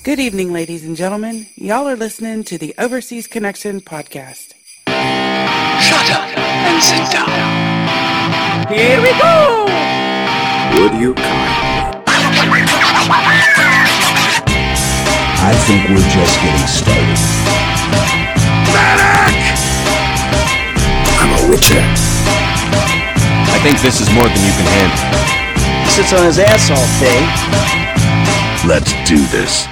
Good evening, ladies and gentlemen. Y'all are listening to the Overseas Connection podcast. Shut up and sit down. Here we go! Would you kindly? I think we're just getting started. Medic! I'm a witcher. I think this is more than you can handle. Sits on his ass all day. Let's do this.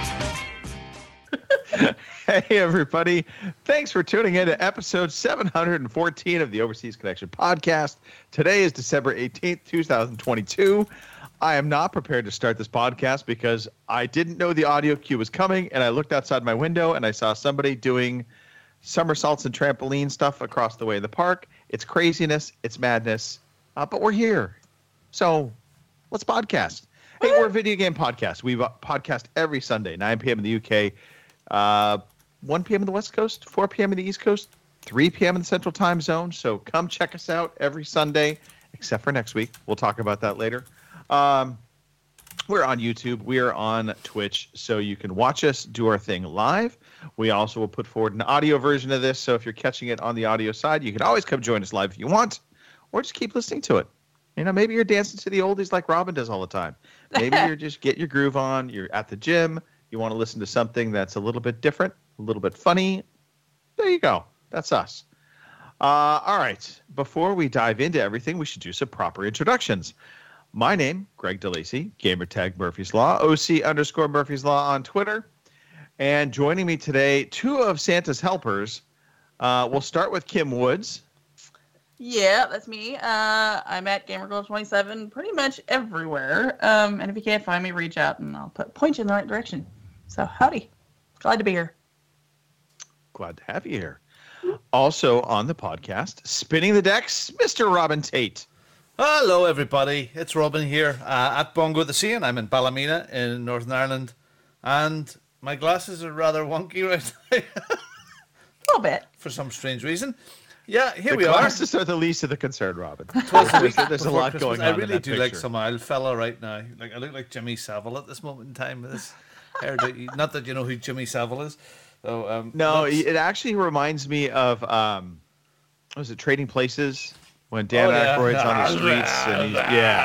Hey, everybody. Thanks for tuning in to episode 714 of the Overseas Connection podcast. Today is December 18th, 2022. I am not prepared to start this podcast because I didn't know the audio cue was coming, and I looked outside my window and I saw somebody doing somersaults and trampoline stuff across the way in the park. It's craziness. It's madness. But we're here. So let's podcast. Hey, we're a video game podcast. We podcast every Sunday, 9 p.m. in the UK. 1 p.m. in the West Coast, 4 p.m. in the East Coast, 3 p.m. in the Central Time Zone. So come check us out every Sunday, except for next week. We'll talk about that later. We're on YouTube. We are on Twitch, so you can watch us do our thing live. We also will put forward an audio version of this, so if you're catching it on the audio side, you can always come join us live if you want, or just keep listening to it. You know, maybe you're dancing to the oldies like Robin does all the time. Maybe you're just getting your groove on. You're at the gym. You want to listen to something that's a little bit different, a little bit funny. There you go. That's us. All right. Before we dive into everything, we should do some proper introductions. My name, Greg DeLacy, gamertag Murphy's Law, OC_Murphy's Law on Twitter. And joining me today, two of Santa's helpers. We'll start with Kim Woods. Yeah, that's me. I'm at GamerGirl27 pretty much everywhere. And if you can't find me, reach out and I'll point you in the right direction. So, howdy. Glad to be here. Glad to have you here. Also on the podcast, spinning the decks, Mr. Robin Tate. Hello, everybody. It's Robin here at Bongo the Sea, and I'm in Ballymena in Northern Ireland. And my glasses are rather wonky right now. A little bit. For some strange reason. Yeah, here The we are. glasses are the least of the concern, Robin. There's a lot going on. I really in that do like picture. some old fella right now. Like I look like Jimmy Savile at this moment in time with this hairdo. Not that you know who Jimmy Savile is. So, No, it actually reminds me of was it Trading Places when Dan Aykroyd's on the streets and he's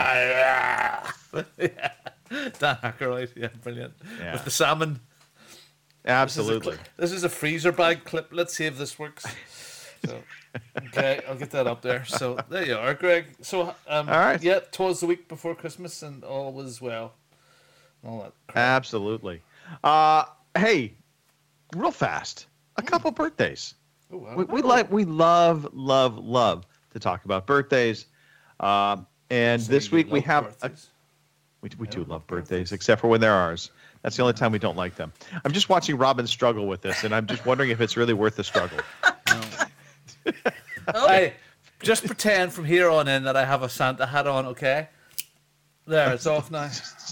Dan Aykroyd, yeah, brilliant. Yeah. With the salmon. Absolutely. This is a freezer bag clip. Let's see if this works. So, okay, I'll get that up there. So there you are, Greg. So all right. Yeah, 'twas the week before Christmas and all was well. All that crap. Absolutely. Hey, real fast, a couple birthdays. Oh, wow. We love to talk about birthdays. And So this you week we love have birthdays? we do love birthdays, except for when they're ours. That's the only time we don't like them. I'm just watching Robin struggle with this, and I'm just wondering if it's really worth the struggle. Hey, just pretend from here on in that I have a Santa hat on, okay? There, it's off now.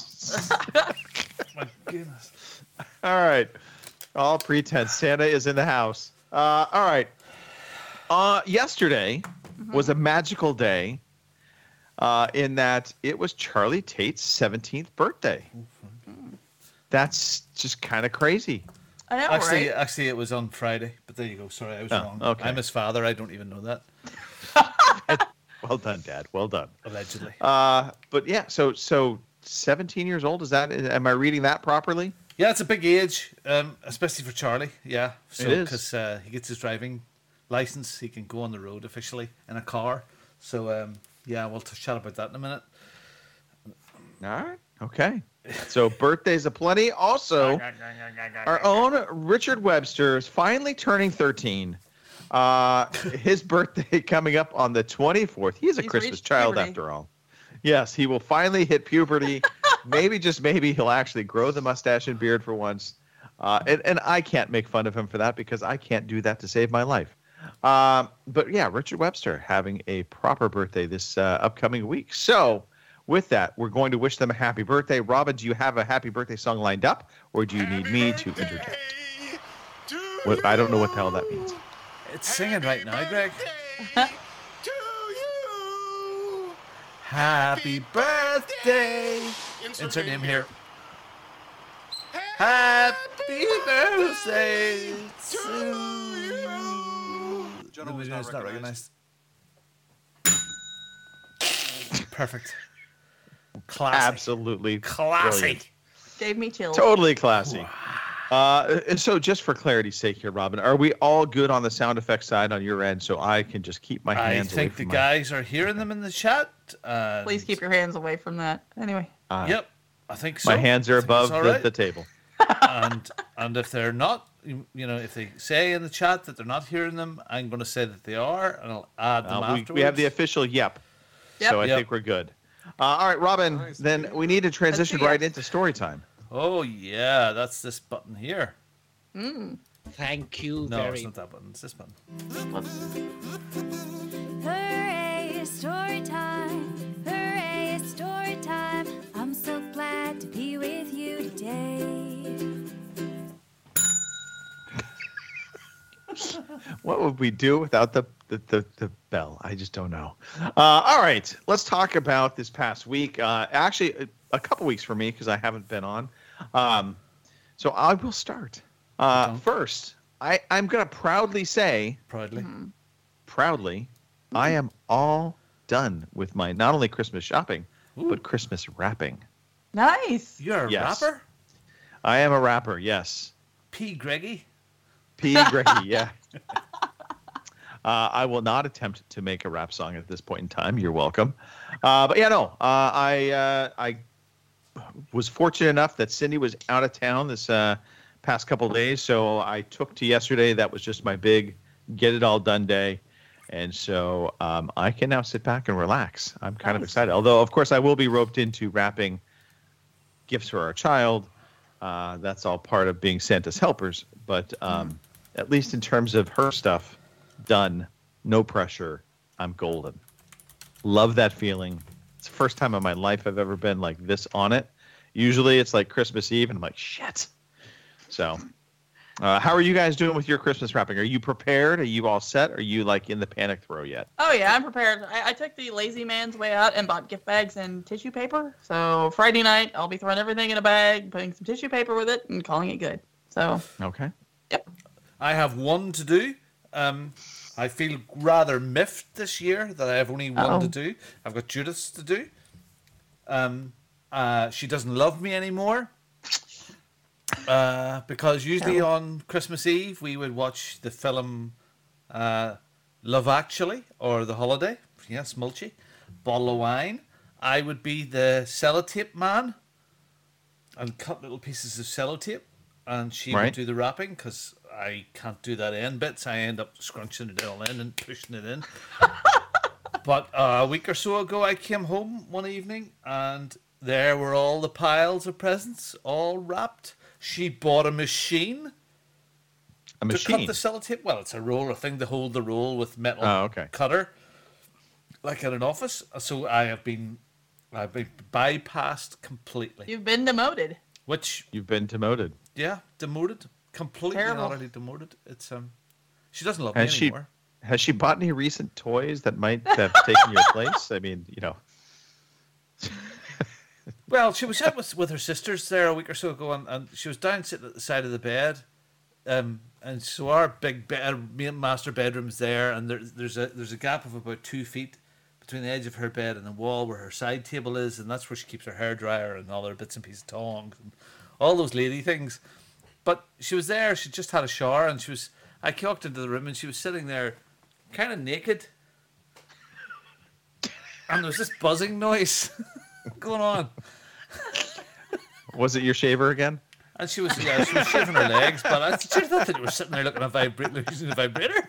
My goodness. All right. All pretense. Santa is in the house. All right. Yesterday was a magical day in that it was Charlie Tate's 17th birthday. That's just kind of crazy. I know, Actually, right? actually, it was on Friday, but there you go. Sorry, I was wrong. okay. I'm his father. I don't even know that. Well done, Dad. Well done. Allegedly. But yeah, so 17 years old, am I reading that properly? Yeah, it's a big age, especially for Charlie. Yeah, so, It is. because he gets his driving license, he can go on the road officially in a car. So yeah, we'll chat about that in a minute. All right. Okay. So birthdays aplenty. Also, our own Richard Webster is finally turning 13. His birthday coming up on the 24th. He's a He's Christmas reached child puberty. after all. Yes, he will finally hit puberty. Maybe, just maybe, he'll actually grow the mustache and beard for once. And I can't make fun of him for that because I can't do that to save my life. But yeah, Richard Webster having a proper birthday this upcoming week. So with that, we're going to wish them a happy birthday. Robin, do you have a happy birthday song lined up, or do you need me to interject? Well, I don't know what the hell that means. It's singing right now, Greg. Happy birthday. Insert name here. Happy birthday to you. Gentlemen, It's not recognized. Perfect. Classic. Absolutely Classic. brilliant. Gave me chills. Totally classy. And so just for clarity's sake here, Robin, are we all good on the sound effects side on your end so I can just keep my I hands away think from the guys are hearing them in the chat. Please keep your hands away from that. Anyway. Yep, I think so. my hands are I think above it's all right. the table. and if they're not, if they say in the chat that they're not hearing them, I'm going to say that they are, and I'll add them afterwards. We have the official yep. Yep. So I Yep. think we're good. All right, Robin, then we need to transition Let's see right it. into story time. Oh yeah, that's this button here. Thank you No, very it's not that button. It's this button. Hooray, it's story time. Hooray, it's story time. I'm so glad to be with you today. What would we do without the bell? I just don't know. All right, let's talk about this past week. Actually, a couple weeks for me because I haven't been on. So I will start. First, I'm going to proudly say, Proudly. I am all done with my not only Christmas shopping, but Christmas wrapping. Nice. You're a Yes. rapper? I am a rapper, yes. P. Greggy? P. Greggy, yeah. I will not attempt to make a rap song at this point in time. You're welcome. But yeah, no. I was fortunate enough that Cindy was out of town this past couple of days, so I took to yesterday. That was just my big get it all done day, and so I can now sit back and relax. I'm kind of excited. Although, of course, I will be roped into wrapping gifts for our child. That's all part of being Santa's helpers. But at least in terms of her stuff, done, no pressure, I'm golden. Love that feeling. It's the first time in my life I've ever been like this on it. Usually it's like Christmas Eve, and I'm like, shit. So, how are you guys doing with your Christmas wrapping? Are you prepared? Are you all set? Are you like in the panic throw yet? Oh yeah, I'm prepared. I took the lazy man's way out and bought gift bags and tissue paper. So Friday night, I'll be throwing everything in a bag, putting some tissue paper with it, and calling it good. So Okay. yep. I have one to do. I feel rather miffed this year that I have only one to do. I've got Judith's to do. She doesn't love me anymore. Because usually on Christmas Eve we would watch the film Love Actually or The Holiday. Yes, Mulchi. Bottle of wine. I would be the sellotape man and cut little pieces of sellotape, and she would do the wrapping because I can't do that end bits. I end up scrunching it all in and pushing it in. But a week or so ago, I came home one evening and there were all the piles of presents, all wrapped. She bought a machine. A To machine. cut the sellotape. Well, it's a roll, a thing to hold the roll with metal cutter, like in an office. So I've been bypassed completely. You've been demoted. Which You've been demoted. yeah, demoted, completely and Terrible. utterly demoted. It's she doesn't love me anymore. Has she bought any recent toys that might have taken your place? I mean, Well, she was out with her sisters there a week or so ago, and she was down sitting at the side of the bed, and so our big master bedroom's there, and there's a gap of about 2 feet between the edge of her bed and the wall where her side table is, and that's where she keeps her hairdryer and all her bits and pieces, tongs and all those lady things. But she was there. She just had a shower, and I walked into the room, and she was sitting there, kind of naked, and there was this buzzing noise going on. Was it your shaver again? And she was shaving her legs, but I should have thought that you were sitting there looking at using a vibrator.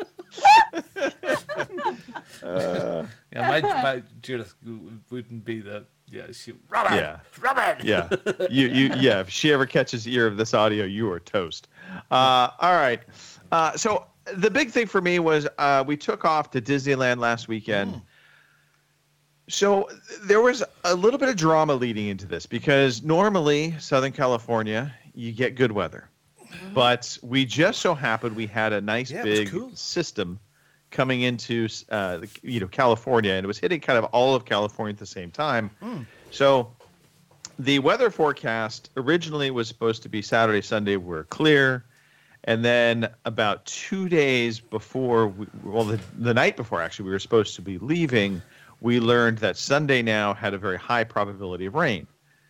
My Judith wouldn't be the Robin. Yeah. Yeah. If she ever catches ear of this audio, you are toast. All right. So the big thing for me was we took off to Disneyland last weekend. So there was a little bit of drama leading into this because normally Southern California, you get good weather. But we just so happened we had a nice big system coming into California, and it was hitting kind of all of California at the same time. So The weather forecast originally was supposed to be Saturday, Sunday were clear. And then about 2 days before, the night before, actually, we were supposed to be leaving, we learned that Sunday now had a very high probability of rain.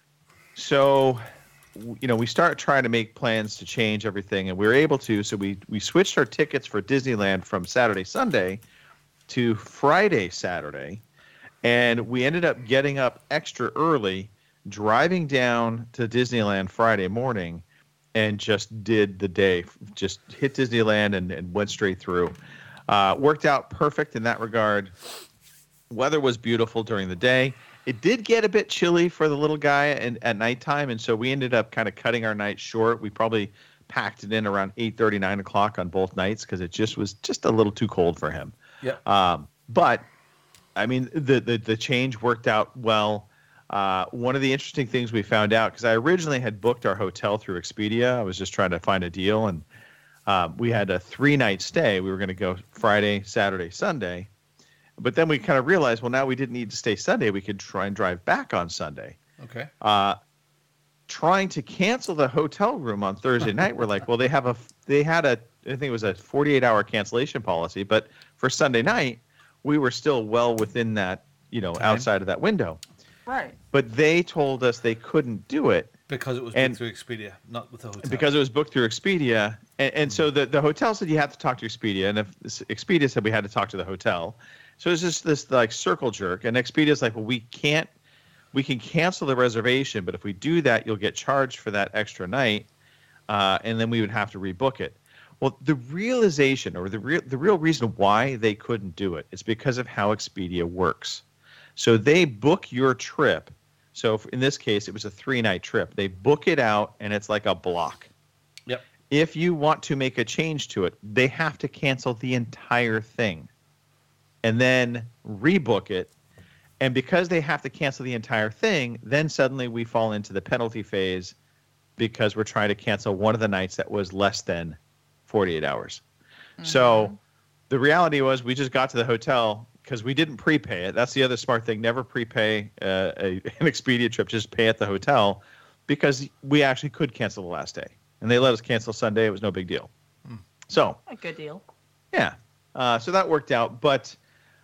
So, we started trying to make plans to change everything, and we were able to. So we switched our tickets for Disneyland from Saturday, Sunday to Friday, Saturday. And we ended up getting up extra early, driving down to Disneyland Friday morning, and just did the day. Just hit Disneyland and went straight through. Worked out perfect in that regard. Weather was beautiful during the day. It did get a bit chilly for the little guy at nighttime, and so we ended up kind of cutting our night short. We probably packed it in around 8:30, 9 o'clock on both nights because it just was just a little too cold for him. Yeah. But, I mean, the change worked out well. One of the interesting things we found out, because I originally had booked our hotel through Expedia. I was just trying to find a deal, and we had a 3-night stay. We were going to go Friday, Saturday, Sunday. But then we kind of realized, well, now we didn't need to stay Sunday. We could try and drive back on Sunday. Okay. Trying to cancel the hotel room on Thursday night, we're like, well, they had I think it was a 48-hour cancellation policy. But for Sunday night, we were still well within that, outside of that window. Right. But they told us they couldn't do it. Because it was booked through Expedia, not with the hotel. Because it was booked through Expedia. And so the hotel said you have to talk to Expedia. And if Expedia said we had to talk to the hotel. So it's just this like circle jerk. And Expedia's like, well, we can cancel the reservation, but if we do that, you'll get charged for that extra night. And then we would have to rebook it. Well, the realization or the real reason why they couldn't do it is because of how Expedia works. So they book your trip. So in this case, it was a 3-night trip. They book it out, and it's like a block. Yep. If you want to make a change to it, they have to cancel the entire thing and then rebook it. And because they have to cancel the entire thing, then suddenly we fall into the penalty phase because we're trying to cancel one of the nights that was less than 48 hours. Mm-hmm. So the reality was we just got to the hotel because we didn't prepay it. That's the other smart thing. Never prepay an Expedia trip. Just pay at the hotel because we actually could cancel the last day. And they let us cancel Sunday. It was no big deal. Mm. So a good deal. Yeah. So that worked out. But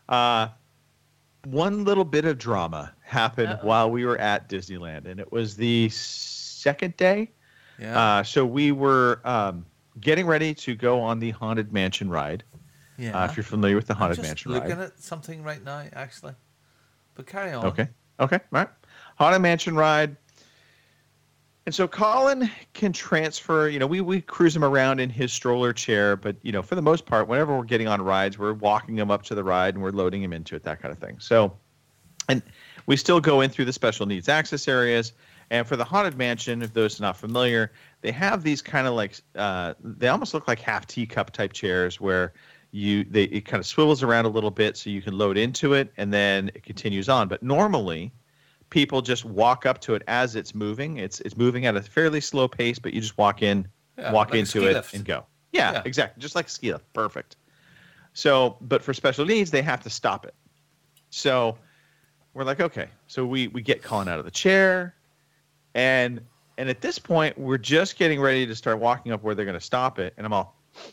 one little bit of drama happened while we were at Disneyland. And it was the second day. Yeah. So we were getting ready to go on the Haunted Mansion ride. Yeah. If you're familiar with the Haunted Mansion ride. I'm looking at something right now, actually. But carry on. Okay. All right. Haunted Mansion ride. And so Colin can transfer, we cruise him around in his stroller chair, but, for the most part, whenever we're getting on rides, we're walking him up to the ride and we're loading him into it, that kind of thing. So, and we still go in through the special needs access areas. And for the Haunted Mansion, if those are not familiar, they have these kind of like, they almost look like half teacup type chairs where it kind of swivels around a little bit so you can load into it and then it continues on. But normally people just walk up to it as it's moving. It's moving at a fairly slow pace, but you just walk into it and go. Yeah, exactly. Just like a ski lift. Perfect. So, but for special needs, they have to stop it. So we're like, okay. So we get Colin out of the chair and at this point we're just getting ready to start walking up where they're going to stop it. And I'm all,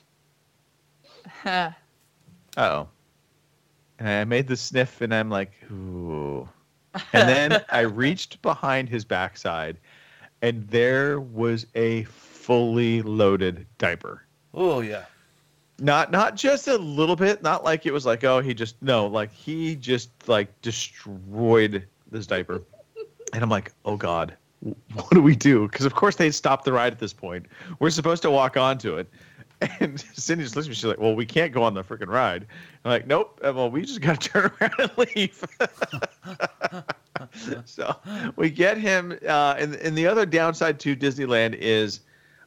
uh-oh. And I made the sniff and I'm like, ooh. And then I reached behind his backside and there was a fully loaded diaper. Oh, yeah. Not just a little bit. Not like it was like, he just destroyed this diaper. And I'm like, oh, God, what do we do? Because, of course, they stopped the ride at this point. We're supposed to walk onto it. And Cindy just looks at me. She's like, well, we can't go on the freaking ride. I'm like, nope. Well, we just got to turn around and leave. So we get him. And the other downside to Disneyland is,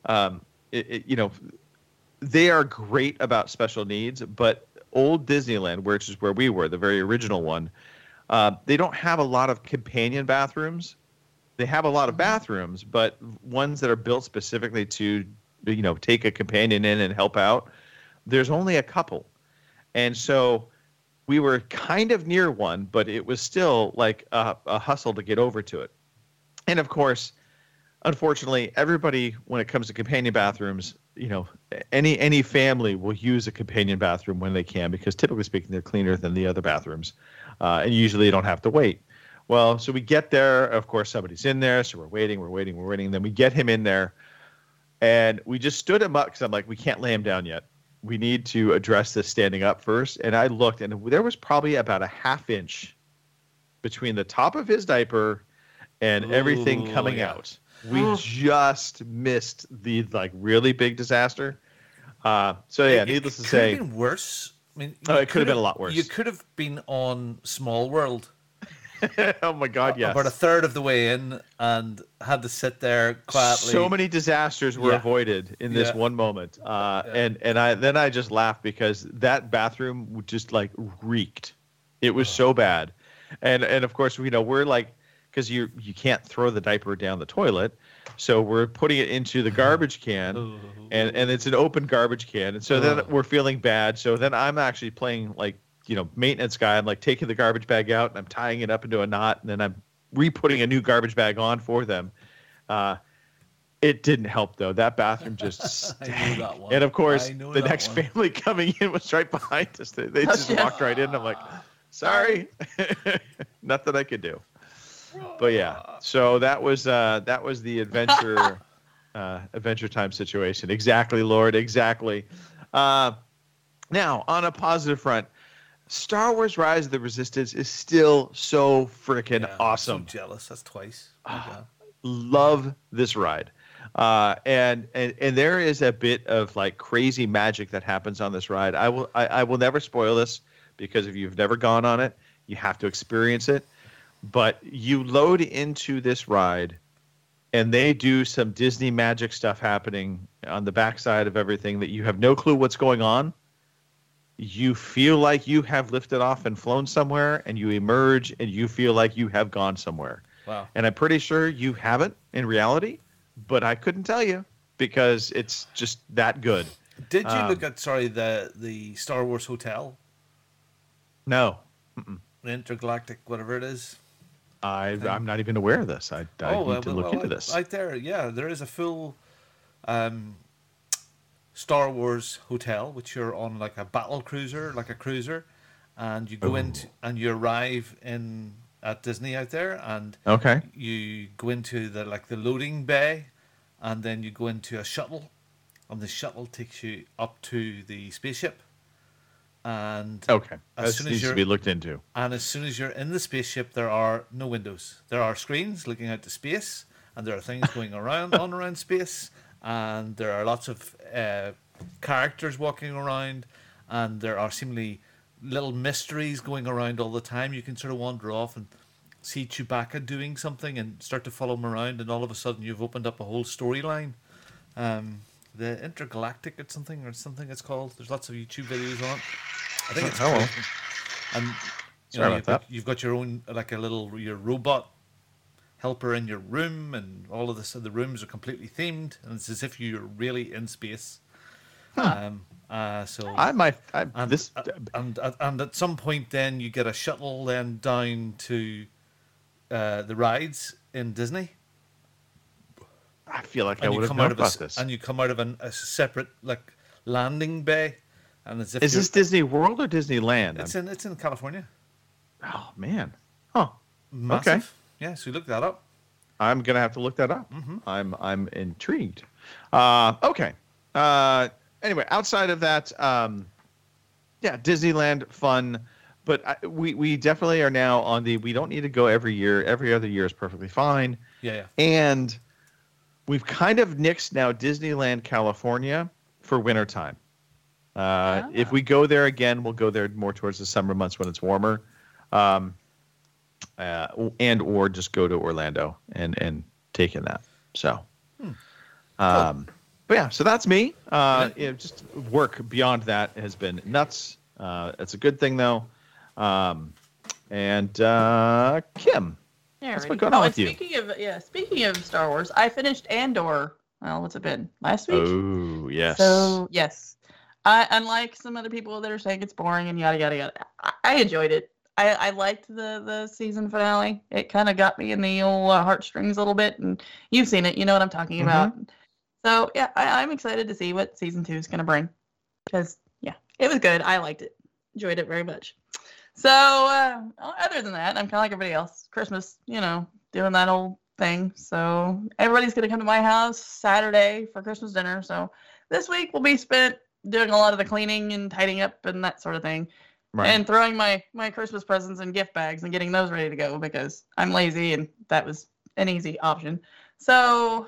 they are great about special needs. But old Disneyland, which is where we were, the very original one, they don't have a lot of companion bathrooms. They have a lot of bathrooms, but ones that are built specifically to take a companion in and help out. There's only a couple. And so we were kind of near one, but it was still like a hustle to get over to it. And of course, unfortunately, everybody, when it comes to companion bathrooms, any family will use a companion bathroom when they can, because typically speaking, they're cleaner than the other bathrooms, and usually you don't have to wait. Well, so we get there. Of course, somebody's in there, so we're waiting. Then we get him in there, and we just stood him up because I'm like, we can't lay him down yet. We need to address this standing up first. And I looked, and there was probably about a half inch between the top of his diaper and everything coming out. We just missed the really big disaster. Needless to say, it could have been worse. I mean, it could have been a lot worse. You could have been on Small World. Oh my God! Yes, about a third of the way in, and had to sit there quietly. So many disasters were avoided in this one moment, and I just laughed because that bathroom just reeked. It was so bad, and of course we're like, because you can't throw the diaper down the toilet, so we're putting it into the garbage can, and it's an open garbage can, and so then we're feeling bad. So then I'm actually playing maintenance guy. I'm taking the garbage bag out and I'm tying it up into a knot, and then I'm re-putting a new garbage bag on for them. It didn't help though. That bathroom just stank. And of course, the next family coming in was right behind us. They just walked right in. I'm like, sorry, nothing I could do. But yeah, so that was the adventure time situation. Exactly, Lord. Exactly. Now, on a positive front, Star Wars Rise of the Resistance is still so freaking awesome. I'm so jealous. That's twice. Love this ride. And there is a bit of crazy magic that happens on this ride. I will never spoil this, because if you've never gone on it, you have to experience it. But you load into this ride, and they do some Disney magic stuff happening on the backside of everything that you have no clue what's going on. You feel like you have lifted off and flown somewhere, and you emerge, and you feel like you have gone somewhere. Wow. And I'm pretty sure you haven't in reality, but I couldn't tell you because it's just that good. Did you look at, the Star Wars Hotel? No. The Intergalactic, whatever it is. I'm not even aware of this. I need to look into this. Right there, there is a full Star Wars hotel, which you're on a battle cruiser, a cruiser, and you go into and you arrive at Disney out there, and you go into the loading bay, and then you go into a shuttle, and the shuttle takes you up to the spaceship. And as soon as to be looked into. And as soon as you're in the spaceship, there are no windows. There are screens looking out to space, and there are things going around space, and there are lots of characters walking around, and there are seemingly little mysteries going around all the time. You can sort of wander off and see Chewbacca doing something and start to follow him around, and all of a sudden you've opened up a whole storyline. The Intergalactic it's something it's called. There's lots of YouTube videos on it. I think it's cool. And Sorry about that. You've got your own your robot helper in your room, and all of this. The rooms are completely themed, and it's as if you're really in space. And at some point, then you get a shuttle then down to the rides in Disney. I feel like I would have known about this. And you come out of a separate landing bay, and as if is this Disney World or Disneyland? It's in California. Oh man! Oh, massive. Okay. Yeah, so look that up. I'm gonna have to look that up. Mm-hmm. I'm intrigued. Okay. Anyway, outside of that, Disneyland fun, but we definitely are now on the. We don't need to go every year. Every other year is perfectly fine. Yeah. And we've kind of nixed now Disneyland California for wintertime. If we go there again, we'll go there more towards the summer months when it's warmer, and or just go to Orlando and take in that. So, cool. But yeah, so that's me. Just work beyond that has been nuts. It's a good thing though. And Kim. Yeah, what's been going on with you? Speaking of Star Wars, I finished Andor. Well, what's it been? Last week? Oh, yes. So, yes. Unlike some other people that are saying it's boring and yada, yada, yada, I enjoyed it. I liked the season finale. It kind of got me in the old heartstrings a little bit, and you've seen it. You know what I'm talking about. So yeah, I'm excited to see what season 2 is going to bring, because yeah, it was good. I liked it, enjoyed it very much. So other than that, I'm kind of like everybody else. Christmas, doing that old thing. So everybody's going to come to my house Saturday for Christmas dinner. So this week will be spent doing a lot of the cleaning and tidying up and that sort of thing. Right. And throwing my Christmas presents in gift bags and getting those ready to go, because I'm lazy and that was an easy option. So,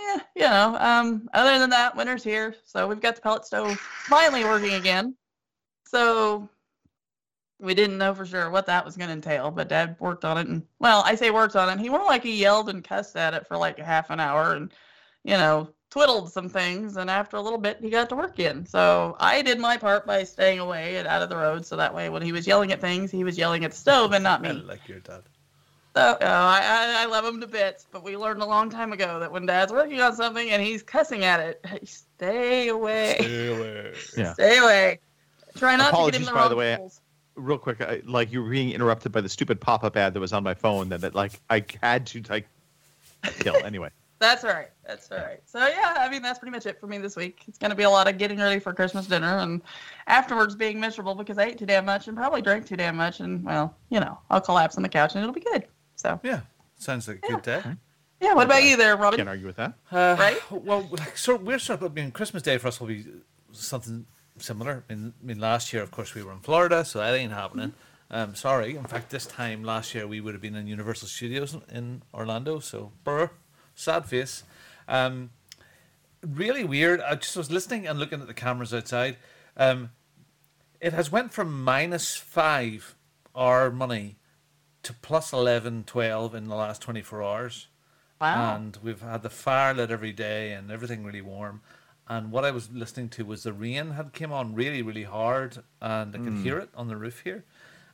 other than that, winter's here. So we've got the pellet stove finally working again. So we didn't know for sure what that was going to entail, but Dad worked on it. And, well, I say worked on it. He more like he yelled and cussed at it for like a half an hour and, twiddled some things, and after a little bit he got to work in. So I did my part by staying away and out of the road, so that way when he was yelling at things, he was yelling at the stove and not me. I like your dad. So I love him to bits, but we learned a long time ago that when Dad's working on something and he's cussing at it, stay away. Stay away. Yeah. Stay away. Try not Apologies, to get in the by wrong the way. holes. Real quick, you were being interrupted by the stupid pop-up ad that was on my phone that I had to kill anyway. That's all right. So, yeah, I mean, that's pretty much it for me this week. It's going to be a lot of getting ready for Christmas dinner and afterwards being miserable because I ate too damn much and probably drank too damn much. And, well, I'll collapse on the couch and it'll be good. So yeah, sounds like a good day. Yeah, what about you there, Robin? Can't argue with that. Right? Well, Christmas Day for us will be something similar. I mean, last year, of course, we were in Florida, so that ain't happening. Sorry. In fact, this time last year, we would have been in Universal Studios in Orlando, so sad face. Really weird. I just was listening and looking at the cameras outside. It has went from -5 our money to plus 11, 12 in the last 24 hours. Wow. And we've had the fire lit every day and everything really warm. And what I was listening to was the rain had came on really, really hard, and I could hear it on the roof here.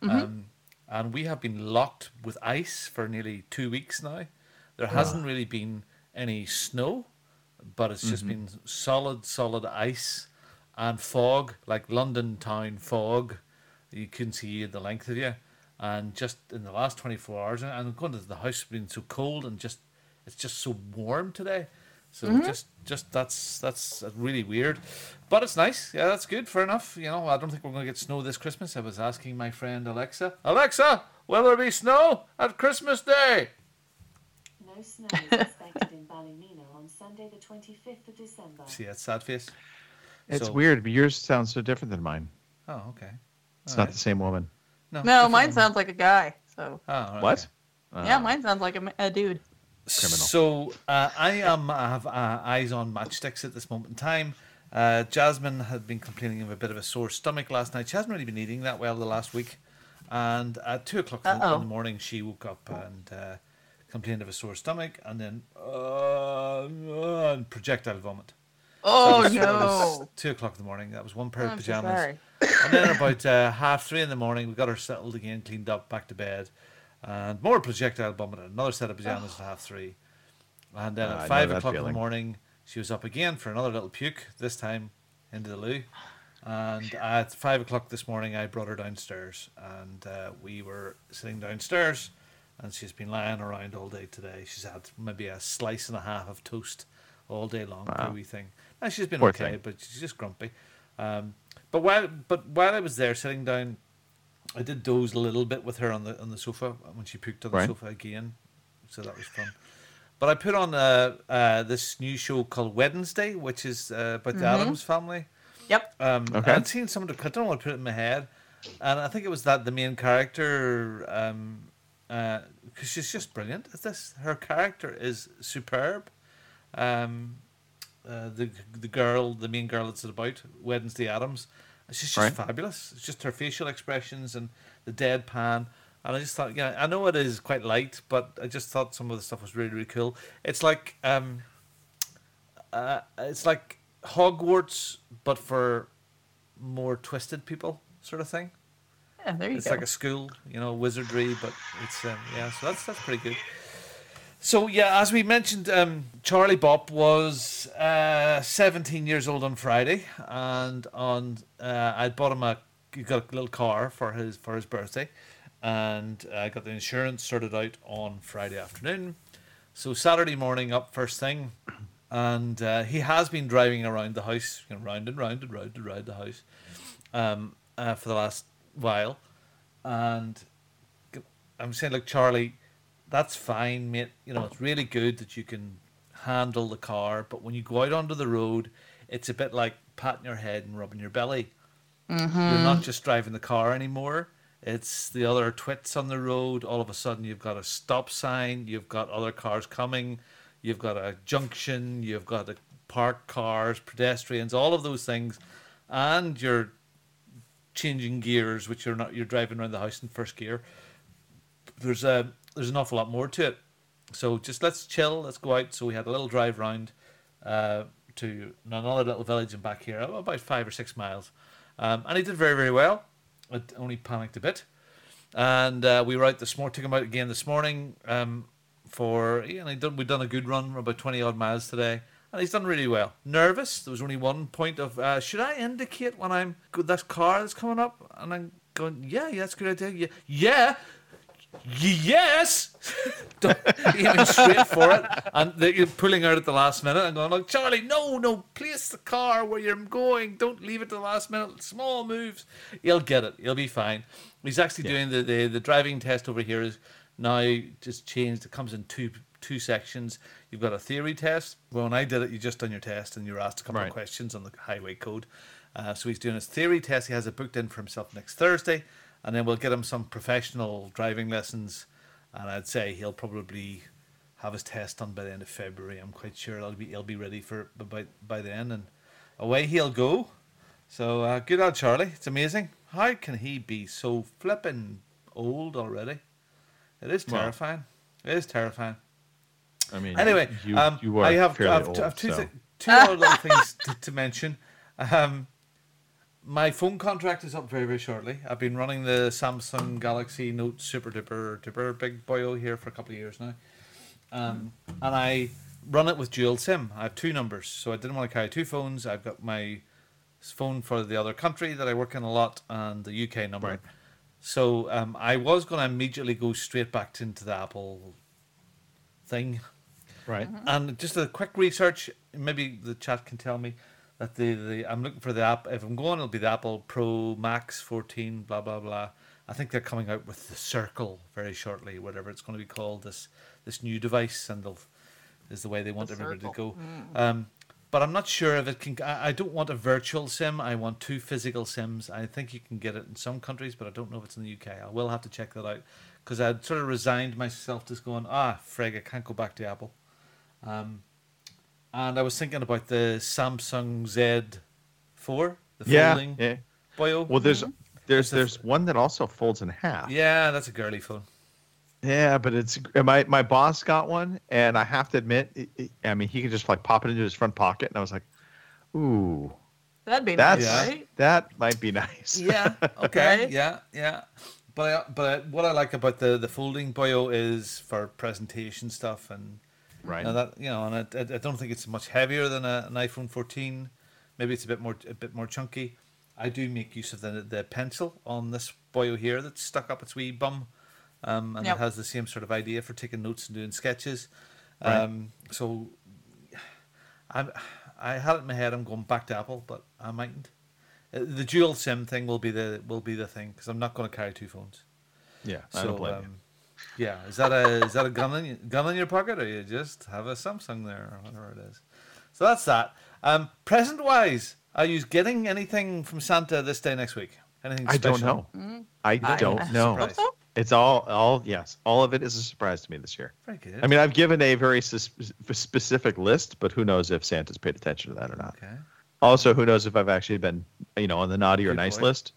And we have been locked with ice for nearly 2 weeks now. There hasn't really been any snow, but it's just been solid ice and fog, like London town fog. You couldn't see the length of you. And just in the last 24 hours, and going to the house, been so cold and it's just so warm today. So just that's really weird, but it's nice. Yeah, that's good. Fair enough. I don't think we're going to get snow this Christmas. I was asking my friend Alexa, will there be snow at Christmas Day? No snow is expected in Ballymena on Sunday, the 25th of December. See that sad face? It's weird, but yours sounds so different than mine. Oh, okay. It's not the same woman. No, mine sounds like a guy. So. Oh, right. What? Yeah, mine sounds like a dude. Criminal. So I have eyes on matchsticks at this moment in time. Jasmine had been complaining of a bit of a sore stomach last night. She hasn't really been eating that well the last week, and at 2 o'clock in the morning she woke up and complained of a sore stomach, and then projectile vomit. Oh so no! 2 o'clock in the morning. That was one pair of pajamas. And then about 3:30 in the morning, we got her settled again, cleaned up, back to bed. And more projectile vomit, another set of pajamas at 3:30. And then at 5 o'clock in the morning, she was up again for another little puke, this time into the loo. And at 5 o'clock this morning, I brought her downstairs. And we were sitting downstairs, and she's been lying around all day today. She's had maybe a slice and a half of toast all day long, poor wee thing. And she's been okay, but she's just grumpy. But while I was there sitting down, I did doze a little bit with her on the sofa when she puked on the sofa again, so that was fun. But I put on this new show called Wednesday, which is about the Addams family. Yep. Okay. I'd seen some of the. I don't know what to put it in my head, and I think it was that the main character, because she's just brilliant at this. Her character is superb. The main girl that's about Wednesday Addams. She's just fabulous. It's just her facial expressions and the deadpan. And I just thought, I know it is quite light, but I just thought some of the stuff was really, really cool. It's like Hogwarts, but for more twisted people, sort of thing. Yeah, there you go. It's like a school, wizardry, but it's so that's pretty good. So, as we mentioned, Charlie Bop was 17 years old on Friday, and I bought him he got a little car for his birthday, and I got the insurance sorted out on Friday afternoon. So Saturday morning up first thing, and he has been driving around the house, round and round and round and round the house, for the last while. And I'm saying, look, Charlie, that's fine, mate. It's really good that you can handle the car, but when you go out onto the road, it's a bit like patting your head and rubbing your belly. Mm-hmm. You're not just driving the car anymore. It's the other twits on the road. All of a sudden, you've got a stop sign. You've got other cars coming. You've got a junction. You've got parked cars, pedestrians, all of those things. And you're changing gears, which you're not. You're driving around the house in first gear. There's an awful lot more to it. So just let's chill. Let's go out. So we had a little drive round to another little village and back here, about 5 or 6 miles. And he did very, very well. I only panicked a bit. And we were out this morning, took him out again this morning we've done a good run, about 20 odd miles today. And he's done really well. Nervous. There was only one point of, should I indicate when I'm good, that car that's coming up? And I'm going, yeah, that's a good idea. Yeah. Yes! Aiming straight for it, and you're pulling out at the last minute and going, like, Charlie, no, place the car where you're going, don't leave it to the last minute, small moves. He'll get it, he'll be fine. He's actually doing the driving test over here is now just changed. It comes in two sections. You've got a theory test. Well, when I did it, you just done your test and you're asked a couple of questions on the highway code. So he's doing his theory test. He has it booked in for himself next Thursday. And then we'll get him some professional driving lessons, and I'd say he'll probably have his test done by the end of February. I'm quite sure he'll be ready for it by then, and away he'll go. So good old Charlie. It's amazing. How can he be so flippin' old already? It is terrifying. It is terrifying. I mean, anyway, you are I have two other little things to mention. My phone contract is up very, very shortly. I've been running the Samsung Galaxy Note Super Duper big boyo here for a couple of years now. And I run it with dual SIM. I have 2 numbers, so I didn't want to carry 2 phones. I've got my phone for the other country that I work in a lot and the UK number. Right. So I was going to immediately go straight back into the Apple thing. Right. And just a quick research, maybe the chat can tell me, that I'm looking for the app. If I'm going, it'll be the Apple Pro Max 14, blah, blah, blah. I think they're coming out with the Circle very shortly, whatever it's going to be called, this new device, and is the way they want everybody to go. But I'm not sure if it can... I don't want a virtual SIM. I want 2 physical SIMs. I think you can get it in some countries, but I don't know if it's in the UK. I will have to check that out, because I'd sort of resigned myself to going, frig, I can't go back to Apple. And I was thinking about the Samsung Z4, the folding boyo. Well, there's one that also folds in half. Yeah, that's a girly phone. Yeah, but it's my boss got one, and I have to admit, I mean, he could just like pop it into his front pocket, and I was like, ooh, that'd be nice, right? That might be nice. Yeah. Okay. Yeah. But what I like about the folding boyo is for presentation stuff and. Right. And I don't think it's much heavier than an iPhone 14. Maybe it's a bit more chunky. I do make use of the pencil on this boyo here that's stuck up its wee bum, and it has the same sort of idea for taking notes and doing sketches. Right. So I had it in my head. I'm going back to Apple, but I mightn't. The dual SIM thing will be the thing, because I'm not going to carry 2 phones. Yeah, I don't blame you. Yeah, is that a gun in your pocket, or you just have a Samsung there, or whatever it is? So that's that. Present wise, are you getting anything from Santa this day next week? Anything special? I don't know. I don't know. It's all of it is a surprise to me this year. Very good. I mean, I've given a very specific list, but who knows if Santa's paid attention to that or not. Okay. Also, who knows if I've actually been, on the naughty or nice list,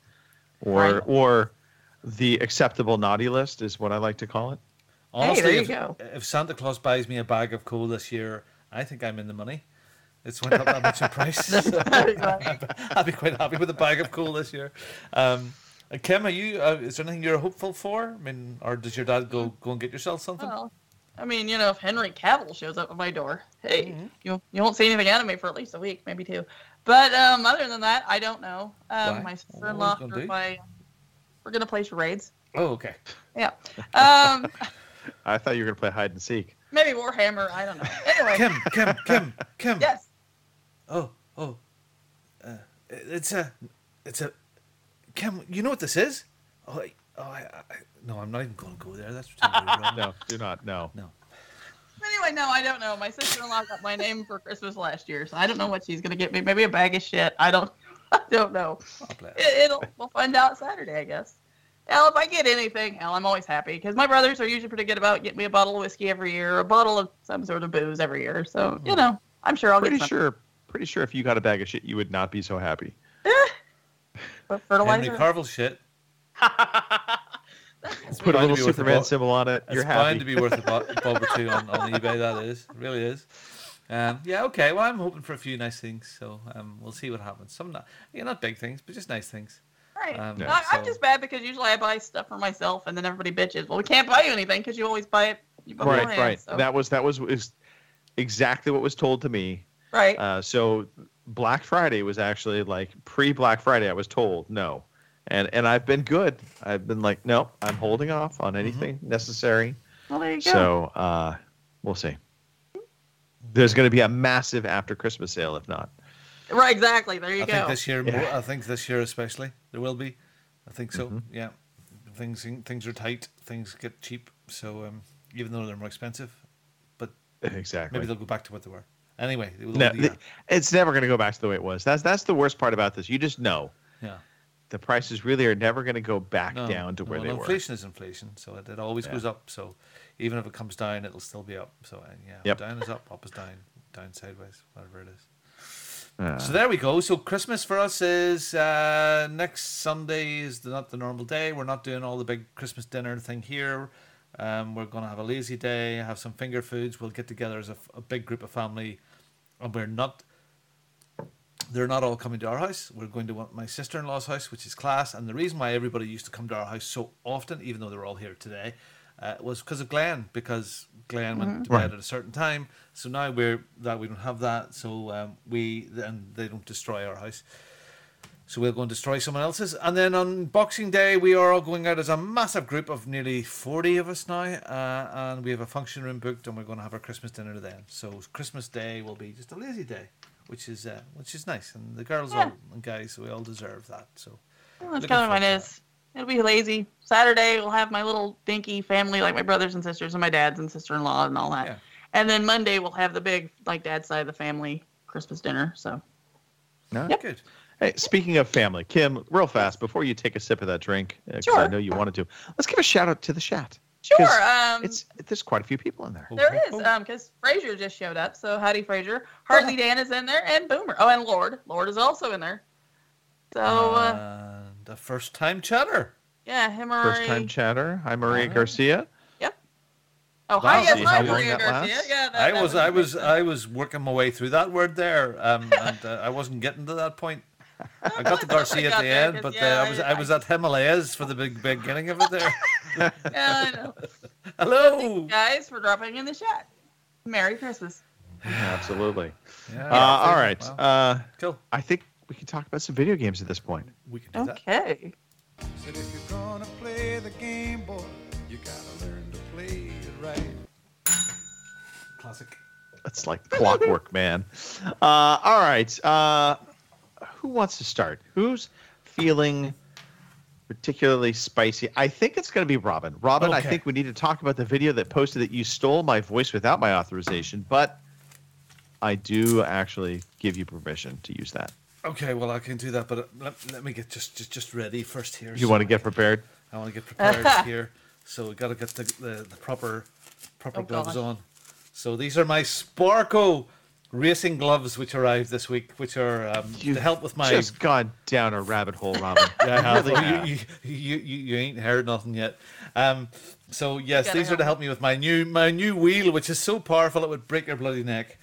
or the acceptable naughty list is what I like to call it. Honestly, there you go. If Santa Claus buys me a bag of coal this year, I think I'm in the money. It's went up that much in price. I'd be quite happy with a bag of coal this year. Kim, are you? Is there anything you're hopeful for? I mean, or does your dad go and get yourself something? Well, I mean, if Henry Cavill shows up at my door, hey, you won't see anything out of me for at least a week, maybe 2. But other than that, I don't know. My sister-in-law, we're gonna play charades. Oh, okay. Yeah. I thought you were going to play hide and seek. Maybe Warhammer. I don't know. Anyway. Kim. Yes. It's a. Kim, you know what this is? No, I'm not even going to go there. That's wrong. No, do not. No. Anyway, no, I don't know. My sister-in-law got my name for Christmas last year, so I don't know what she's gonna get me. Maybe a bag of shit. I don't know. We'll find out Saturday, I guess. Hell, if I get anything, I'm always happy because my brothers are usually pretty good about getting me a bottle of whiskey every year, or a bottle of some sort of booze every year. So I'm sure I'll get something. Pretty sure if you got a bag of shit, you would not be so happy. But fertilizer. Henry Carville shit. Put a little Superman symbol on it. You're happy. It's bound to be worth a bob or two on eBay. That is, it really is. Yeah, okay. Well, I'm hoping for a few nice things, so we'll see what happens. Some not big things, but just nice things. Right. I'm just bad because usually I buy stuff for myself, and then everybody bitches. Well, we can't buy you anything because you always buy it. Right. So. That was exactly what was told to me. Right. So Black Friday was actually like pre-Black Friday. I was told no. And I've been good. I've been like, no, I'm holding off on anything necessary. Well, there you go. So we'll see. There's going to be a massive after Christmas sale, if not. Right, exactly. There you go. I think this year especially there will be. I think so. Mm-hmm. Yeah, things are tight. Things get cheap. So even though they're more expensive, but exactly maybe they'll go back to what they were. Anyway, it's never going to go back to the way it was. That's the worst part about this. You just know. Yeah. The prices really are never going to go back down to where they were. Inflation is inflation, so it always goes up. So even if it comes down, it'll still be up. So down is up is down sideways, whatever it is. So there we go. So Christmas for us is next Sunday is not the normal day. We're not doing all the big Christmas dinner thing here. We're going to have a lazy day, have some finger foods. We'll get together as a big group of family, and they're not all coming to our house. We're going to my sister-in-law's house, which is class. And the reason why everybody used to come to our house so often, even though they're all here today, was because of Glenn. Because Glenn went to bed at a certain time. So now we don't have that. So they don't destroy our house. So we'll go and destroy someone else's. And then on Boxing Day, we are all going out as a massive group of nearly 40 of us now. And we have a function room booked, and we're going to have our Christmas dinner then. So Christmas Day will be just a lazy day. Which is nice, and the girls and guys, we all deserve that. So that's kind of mine is. It'll be lazy. Saturday we'll have my little dinky family, like my brothers and sisters, and my dads and sister-in-law and all that. Yeah. And then Monday we'll have the big, like dad's side of the family Christmas dinner. So, good. Hey, speaking of family, Kim, real fast before you take a sip of that drink, because I know you wanted to, let's give a shout out to the chat. Sure. There's quite a few people in there. There is, because Fraser just showed up. So howdy, Fraser. Hartley Dan is in there, and Boomer. Oh, and Lord. Lord is also in there. So. The first time chatter. Yeah, him or First time chatter. Hi, Maria Garcia. Yep. Oh, hi, yes, hi, Maria Garcia. Yeah, I was working my way through that word there, and I wasn't getting to that point. I got the Garcia at the end, but I was at Himalayas for the beginning of it there. Yeah, I know. Hello, thank you guys, for dropping in the chat. Merry Christmas. Absolutely. Yeah, all right. Wow. Cool. I think we can talk about some video games at this point. We can do that. Okay. Said if you're gonna play the game, boy, you gotta learn to play it right. Classic. It's like clockwork, man. All right. Who wants to start? Who's feeling particularly spicy? I think it's going to be Robin. Robin, okay. I think we need to talk about the video that posted that you stole my voice without my authorization, but I do actually give you permission to use that. Okay, well, I can do that, but let me get just ready first here. You want to get prepared? I want to get prepared here. So we got to get the proper gloves on. So these are my Sparko racing gloves, which arrived this week, which are to help with my. Just gone down a rabbit hole, Robin. Yeah, you ain't heard nothing yet. So yes, these are to help me with my new wheel, which is so powerful it would break your bloody neck.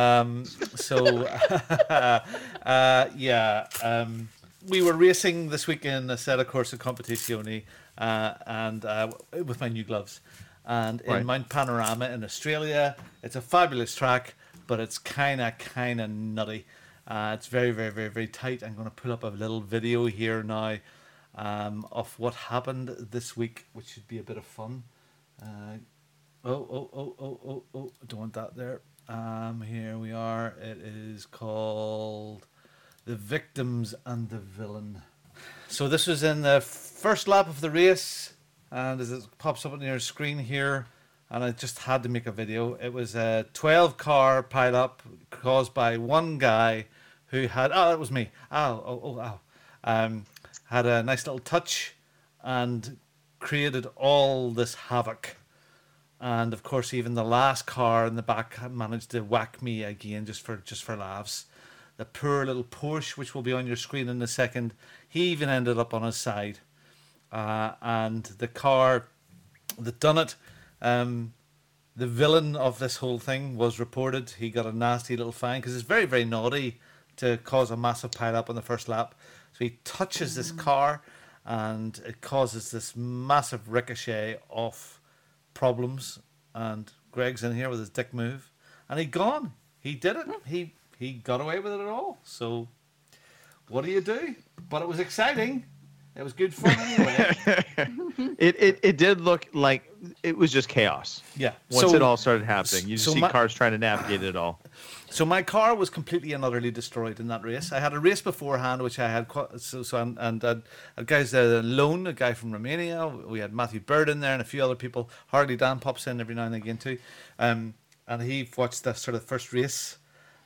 We were racing this week in Assetto Corsa Competizione, and with my new gloves, and in Mount Panorama in Australia. It's a fabulous track, but it's kind of nutty. It's very, very, very, very tight. I'm going to put up a little video here now, of what happened this week, which should be a bit of fun. Don't want that there. Here we are. It is called The Victims and the Villain. So this was in the first lap of the race, and as it pops up on your screen here, and I just had to make a video. It was a 12-car pile-up caused by one guy who had... Oh, that was me. Ow. Had a nice little touch and created all this havoc. And of course, even the last car in the back managed to whack me again just for laughs. The poor little Porsche, which will be on your screen in a second, he even ended up on his side. And the car that done it, the villain of this whole thing was reported. He got a nasty little fine because it's very, very naughty to cause a massive pile-up on the first lap. So he touches this car, and it causes this massive ricochet of problems. And Greg's in here with his dick move, and he gone. He did it. He got away with it at all. So what do you do? But it was exciting. It was good fun anyway. It did look like it was just chaos. Yeah. Once it all started happening, you see cars trying to navigate it all. So my car was completely and utterly destroyed in that race. I had a race beforehand, which I had guys there alone, a guy from Romania. We had Matthew Bird in there and a few other people. Harley Dan pops in every now and again too, and he watched the sort of first race,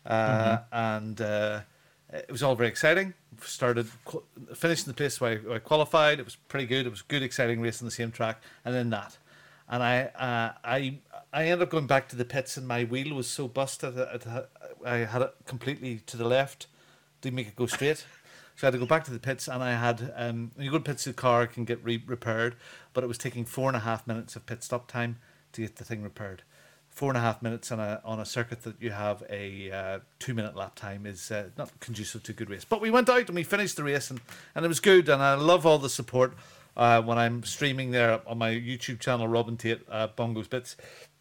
and it was all very exciting. Finished in the place where I qualified. It was pretty good. It was a good, exciting race on the same track, and then that. And I ended up going back to the pits, and my wheel was so busted. I had it completely to the left, didn't make it go straight. So I had to go back to the pits, and I had when you go to pits, the car can get repaired, but it was taking 4.5 minutes of pit stop time to get the thing repaired. 4.5 minutes on a circuit that you have a 2-minute lap time is not conducive to a good race. But we went out and we finished the race, and it was good. And I love all the support when I'm streaming there on my YouTube channel, Robin Tate, Bongos Bits.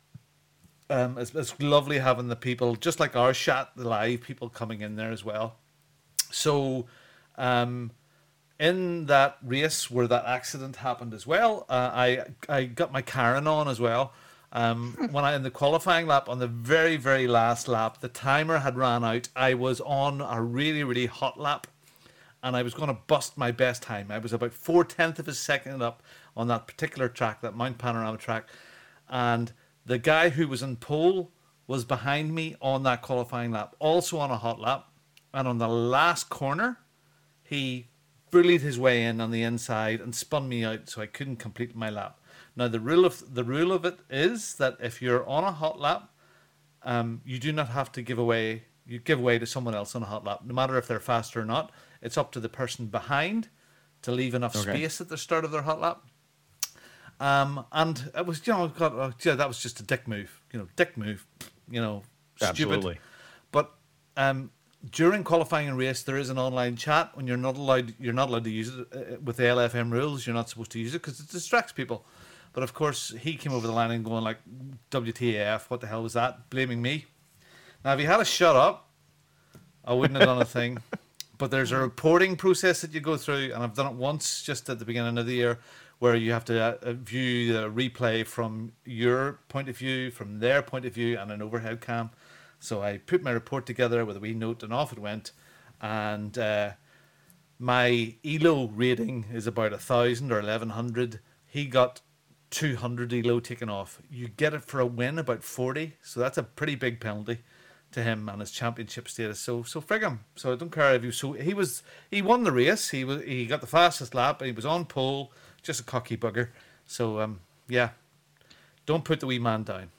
It's lovely having the people, just like our chat, the live people coming in there as well. So in that race where that accident happened as well, I got my Karen on as well. When in the qualifying lap, on the very, very last lap, the timer had ran out. I was on a really, really hot lap, and I was going to bust my best time. I was about 4/10 of a second up on that particular track, that Mount Panorama track, and the guy who was in pole was behind me on that qualifying lap, also on a hot lap, and on the last corner, he bullied his way in on the inside and spun me out, so I couldn't complete my lap. Now, the rule of it is that if you're on a hot lap, you do not have to give away. You give way to someone else on a hot lap, no matter if they're faster or not. It's up to the person behind to leave enough space at the start of their hot lap. And it was, that was just a dick move. Dick move. Stupid. Absolutely. But during qualifying and race, there is an online chat. When you're not allowed to use it with the LFM rules. You're not supposed to use it because it distracts people. But of course, he came over the line and going like, WTF, what the hell was that? Blaming me. Now, if he had a shut up, I wouldn't have done a thing. But there's a reporting process that you go through, and I've done it once just at the beginning of the year, where you have to view the replay from your point of view, from their point of view, and an overhead cam. So I put my report together with a wee note, and off it went. And my ELO rating is about 1,000 or 1,100. He got 200 ELO taken off. You get it for a win about 40, so that's a pretty big penalty to him and his championship status. So frig him. So I don't care if he won the race. He got the fastest lap, and he was on pole. Just a cocky bugger. So don't put the wee man down.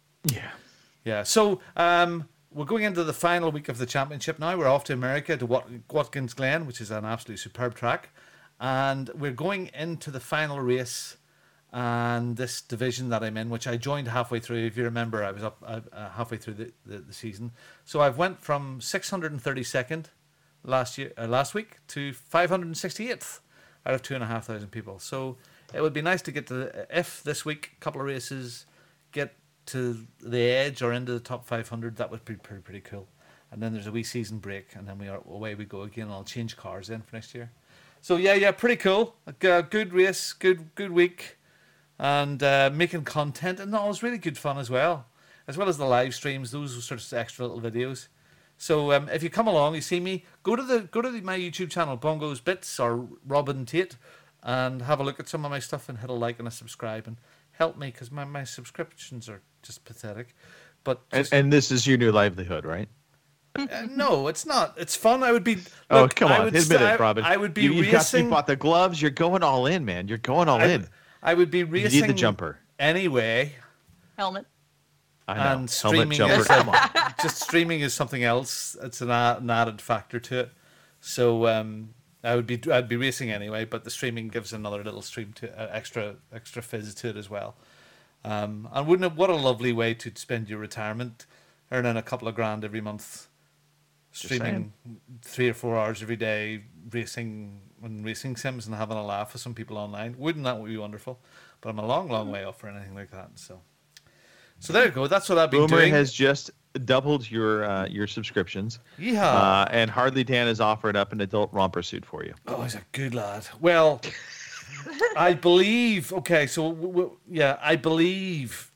Yeah. So we're going into the final week of the championship now. We're off to America to Watkins Glen, which is an absolutely superb track, and we're going into the final race. And this division that I'm in, which I joined halfway through, if you remember, I was up halfway through the season. So I've went from 632nd last week to 568th out of 2,500 people. So it would be nice to get to if this week, a couple of races, get to the edge or into the top 500. That would be pretty cool. And then there's a wee season break, and then away we go again. And I'll change cars in for next year. So yeah, pretty cool. Good race, good week, and making content, and all is really good fun as well as the live streams. Those are sort of extra little videos. So if you come along, you see me, go to my YouTube channel, Bongos Bits or Robin Tate, and have a look at some of my stuff and hit a like and a subscribe and help me, because my subscriptions are just pathetic. But and this is your new livelihood, right? No, it's not. It's fun. I would be. Look, come on, admit it, Robin. I would be you racing. bought the gloves. You're going all in, man. You're going all in. I would be racing. You need the jumper anyway. Helmet. I know. And streaming Helmet, jumper. Come on. Just streaming is something else. It's an added factor to it. So I'd be racing anyway, but the streaming gives another little stream to extra fizz to it as well. And what a lovely way to spend your retirement, earning a couple of grand every month, streaming 3 or 4 hours every day, racing sims and having a laugh with some people online. Wouldn't that be wonderful? But I'm a long way off for anything like that. So there you go. That's what I've been doing. Boomer has just doubled your subscriptions. Yeah. And Hardly Dan has offered up an adult romper suit for you. Oh, he's a good lad. Well, I believe. Okay, so I believe.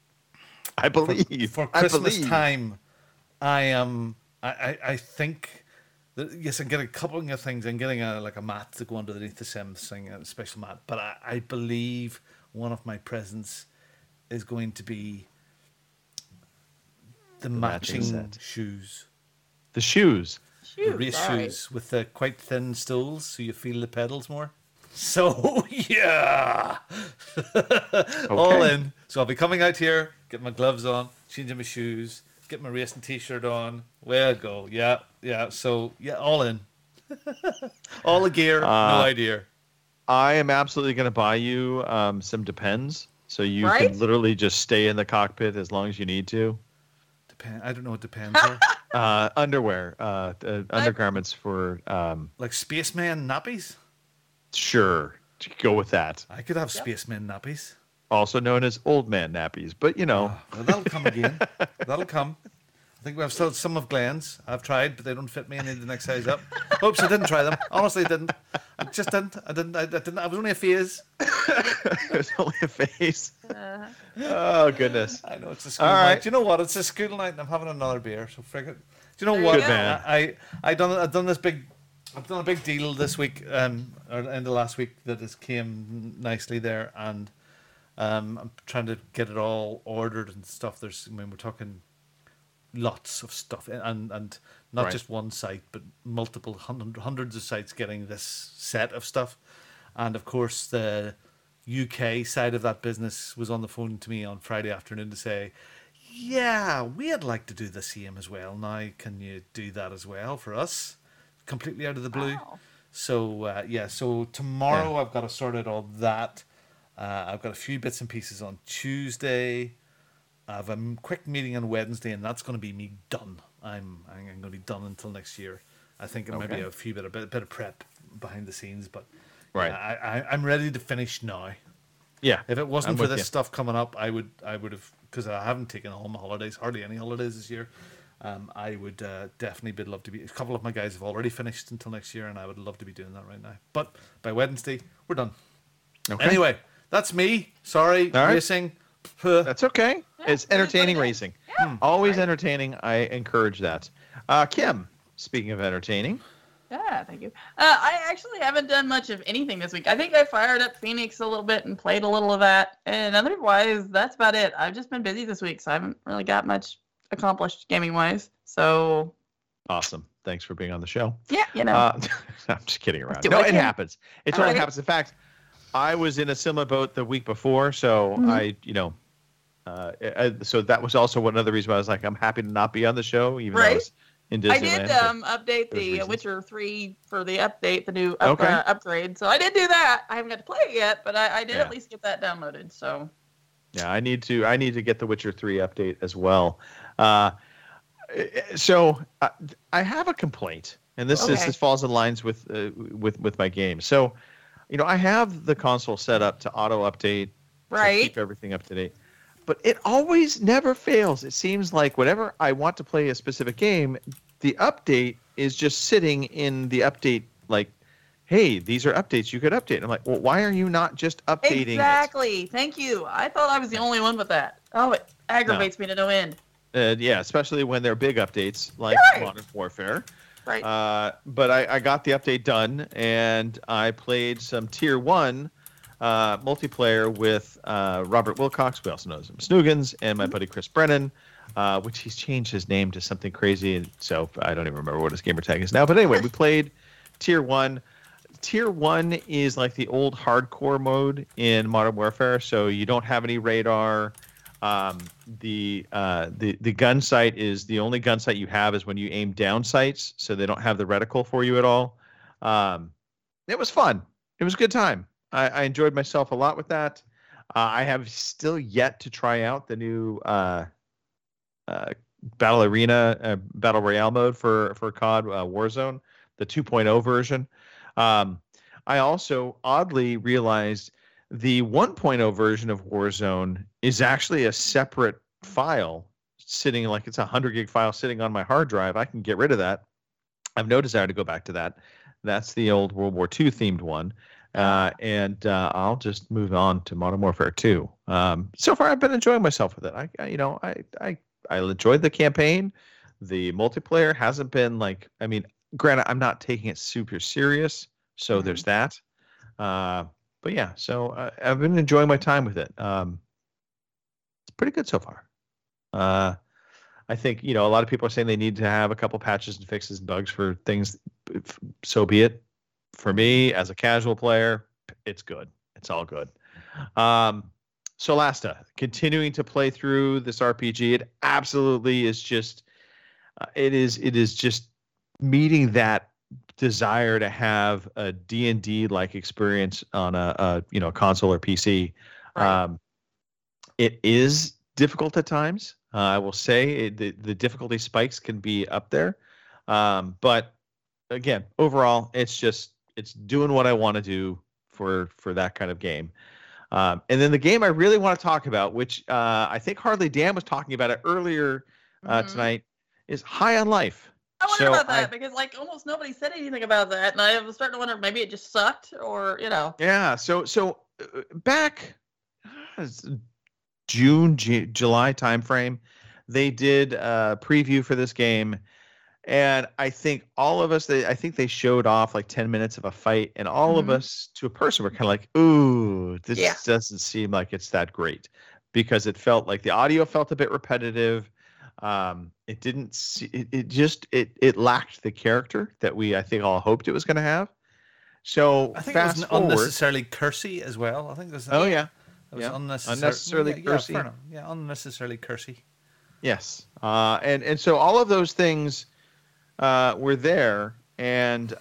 For Christmas time, I think that, yes, I'm getting a couple of things. I'm getting a mat to go underneath the Sims thing, a special mat. But I believe one of my presents is going to be the matching shoes. The shoes. The race shoes with the quite thin soles, so you feel the pedals more. So yeah, all in. So I'll be coming out here, get my gloves on, changing my shoes, get my racing t-shirt on. Where I go, yeah. So yeah, all in. All the gear, no idea. I am absolutely going to buy you some Depends, so you can literally just stay in the cockpit as long as you need to. I don't know what Depends are. Underwear, undergarments for like spaceman nappies. Sure, go with that. I could have spaceman nappies, also known as old man nappies, but you know. Well, that'll come again. That'll come. I think we have still some of Glenn's. I've tried, but they don't fit me. I need the next size up. Oops, I didn't try them. Honestly, I didn't. I just didn't. I didn't. I was only a phase. It was only a phase. Oh, goodness. I know it's a school night. Do you know what? It's a school night, and I'm having another beer. So frig it. Do you know what? Good man. I've done a big deal this week, or in the last week that has came nicely there, and I'm trying to get it all ordered and stuff. We're talking lots of stuff, and not just one site, but multiple hundreds of sites getting this set of stuff. And of course, the UK side of that business was on the phone to me on Friday afternoon to say, yeah, we'd like to do the same as well. Now, can you do that as well for us? Completely out of the blue. Wow. So, so tomorrow I've got to sort out all that. I've got a few bits and pieces on Tuesday. I have a quick meeting on Wednesday, and that's going to be me done. I'm going to be done until next year. I think it might be a bit of prep behind the scenes, but I'm ready to finish now. Yeah. If it wasn't for this stuff coming up, I would have, because I haven't taken all my holidays, hardly any holidays this year. I would definitely love to be. A couple of my guys have already finished until next year, and I would love to be doing that right now. But by Wednesday, we're done. Okay. Anyway, that's me. Sorry, racing. That's okay. It's entertaining racing. Yeah. Always entertaining. I encourage that. Kim, speaking of entertaining. Yeah, thank you. I actually haven't done much of anything this week. I think I fired up Phoenix a little bit and played a little of that. And otherwise, that's about it. I've just been busy this week, so I haven't really got much accomplished gaming-wise. So awesome. Thanks for being on the show. Yeah, I'm just kidding around. No, it happens. It totally happens. In fact, I was in a similar boat the week before, so so that was also one other reason why I was like, I'm happy to not be on the show, even though I was in Disneyland. I did update the Witcher 3 for the update, the new upgrade. So I did do that. I haven't got to play it yet, but I did at least get that downloaded. So yeah, I need to get the Witcher 3 update as well. So I have a complaint, and this falls in lines with my game. So, I have the console set up to auto update, to keep everything up to date, but it always never fails. It seems like whenever I want to play a specific game, the update is just sitting in the update, like, hey, these are updates you could update. I'm like, well, why are you not just updating Exactly. Thank you. I thought I was the only one with that. Oh, it aggravates me to no end. Yeah, especially when they're big updates like Modern Warfare. Right. But I got the update done, and I played some Tier 1 multiplayer with Robert Wilcox, we also know him Snoogans, and my buddy Chris Brennan, which he's changed his name to something crazy, and so I don't even remember what his gamer tag is now. But anyway, we played Tier 1. Tier 1 is like the old hardcore mode in Modern Warfare, so you don't have any radar. The gun sight is the only gun sight you have is when you aim down sights, so they don't have the reticle for you at all. It was fun. It was a good time. I enjoyed myself a lot with that. I have still yet to try out the new Battle Arena Battle Royale mode for COD Warzone, the 2.0 version. I also oddly realized the 1.0 version of Warzone is actually a separate file sitting, like it's a 100 gig file sitting on my hard drive. I can get rid of that. I have no desire to go back to that. That's the old World War II themed one. And I'll just move on to Modern Warfare 2. So far, I've been enjoying myself with it. I enjoyed the campaign. The multiplayer hasn't been like, I mean, granted, I'm not taking it super serious, so there's that. But yeah, so I've been enjoying my time with it. It's pretty good so far. I think, a lot of people are saying they need to have a couple patches and fixes and bugs for things. So be it. For me, as a casual player, it's good. It's all good. Solasta, continuing to play through this RPG. It absolutely is just, it is just meeting that desire to have a D&D like experience on a console or PC. Right. It is difficult at times. I will say the difficulty spikes can be up there. But again, overall, it's doing what I want to do for that kind of game. And then the game I really want to talk about, which I think Hardly Dan was talking about it earlier tonight, is High on Life. I wonder about that because almost nobody said anything about that, and I was starting to wonder maybe it just sucked or Yeah. So back June, July timeframe, they did a preview for this game, and I think all of us, I think they showed off like 10 minutes of a fight, and all of us to a person were kind of like, "Ooh, this doesn't seem like it's that great," because it felt like the audio felt a bit repetitive. It didn't see, it lacked the character that I think all hoped it was going to have. So I think it was unnecessarily cursy as well. I think there's it was unnecessarily cursy. Yeah, unnecessarily cursy. Yes. And so all of those things were there, and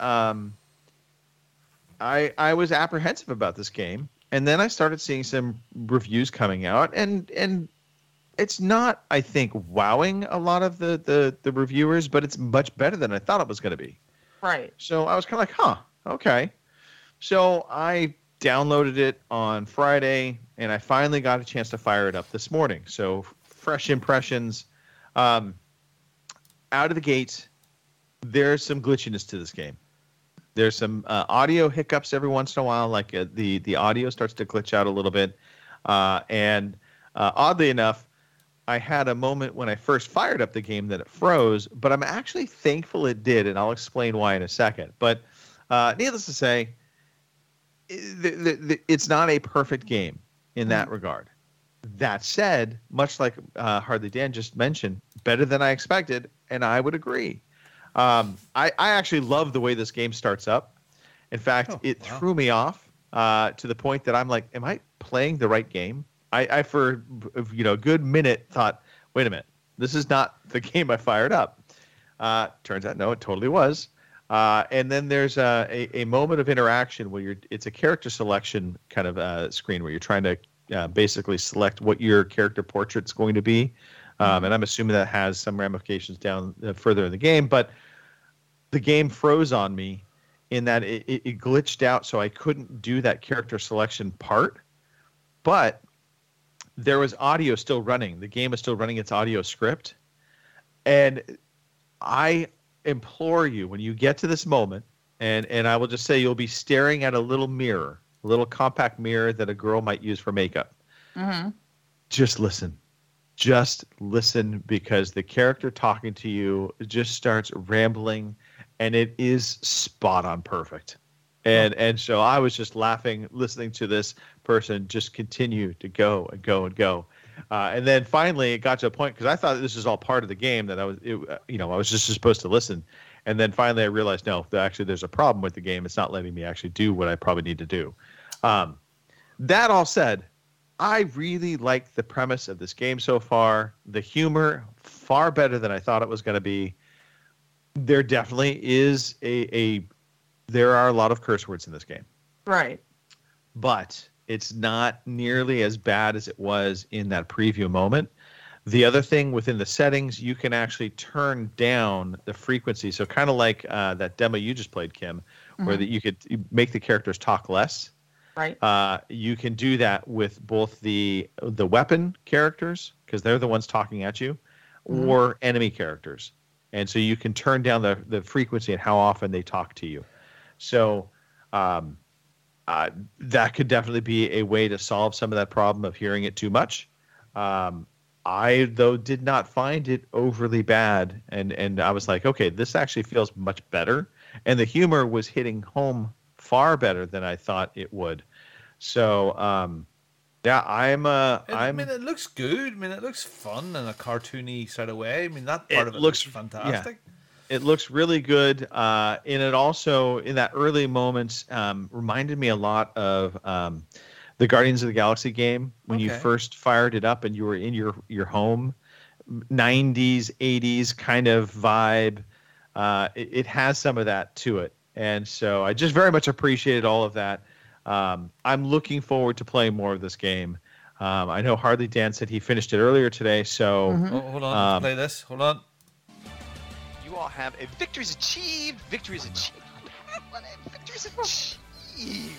I was apprehensive about this game, and then I started seeing some reviews coming out, and it's not, I think, wowing a lot of the reviewers, but it's much better than I thought it was going to be. Right. So I was kind of like, okay. So I downloaded it on Friday, and I finally got a chance to fire it up this morning. So fresh impressions. Out of the gate, there's some glitchiness to this game. There's some audio hiccups every once in a while, like the audio starts to glitch out a little bit. And oddly enough, I had a moment when I first fired up the game that it froze, but I'm actually thankful it did, and I'll explain why in a second. But needless to say, it's not a perfect game in that regard. That said, much like Hardly Dan just mentioned, better than I expected, and I would agree. I actually love the way this game starts up. In fact, threw me off to the point that I'm like, am I playing the right game? I for a good minute thought, wait a minute, this is not the game I fired up. Turns out, no, it totally was. And then there's a moment of interaction where it's a character selection kind of screen where you're trying to basically select what your character portrait's going to be. And I'm assuming that has some ramifications down further in the game. But the game froze on me in that it glitched out, so I couldn't do that character selection part. But there was audio still running. The game is still running its audio script. And I implore you, when you get to this moment, And I will just say you'll be staring at a little mirror, a little compact mirror that a girl might use for makeup. Mm-hmm. Just listen. Just listen, because the character talking to you just starts rambling, and it is spot on perfect. And so I was just laughing, listening to this person just continue to go and go and go. And then finally it got to a point, because I thought this was all part of the game, that I was just supposed to listen. And then finally I realized, no, actually there's a problem with the game. It's not letting me actually do what I probably need to do. That all said, I really like the premise of this game so far. The humor, far better than I thought it was going to be. There definitely is there are a lot of curse words in this game. Right. But it's not nearly as bad as it was in that preview moment. The other thing within the settings, you can actually turn down the frequency. So kind of like that demo you just played, Kim, where that you could make the characters talk less. Right. You can do that with both the weapon characters, because they're the ones talking at you, or enemy characters. And so you can turn down the frequency and how often they talk to you. So that could definitely be a way to solve some of that problem of hearing it too much. I, though, did not find it overly bad. And I was like, okay, this actually feels much better. And the humor was hitting home far better than I thought it would. So, yeah, I mean, it looks good. I mean, it looks fun in a cartoony sort of way. I mean, that part of it looks fantastic. Yeah. It looks really good. And it also, in that early moments, reminded me a lot of the Guardians of the Galaxy game when you first fired it up and you were in your home. 90s, 80s kind of vibe. It has some of that to it. And so I just very much appreciated all of that. I'm looking forward to playing more of this game. I know Hardly Dan said he finished it earlier today. So hold on, let's play this. Hold on. You all have a victory's achieved. Victory's achieved. Victory's achieved.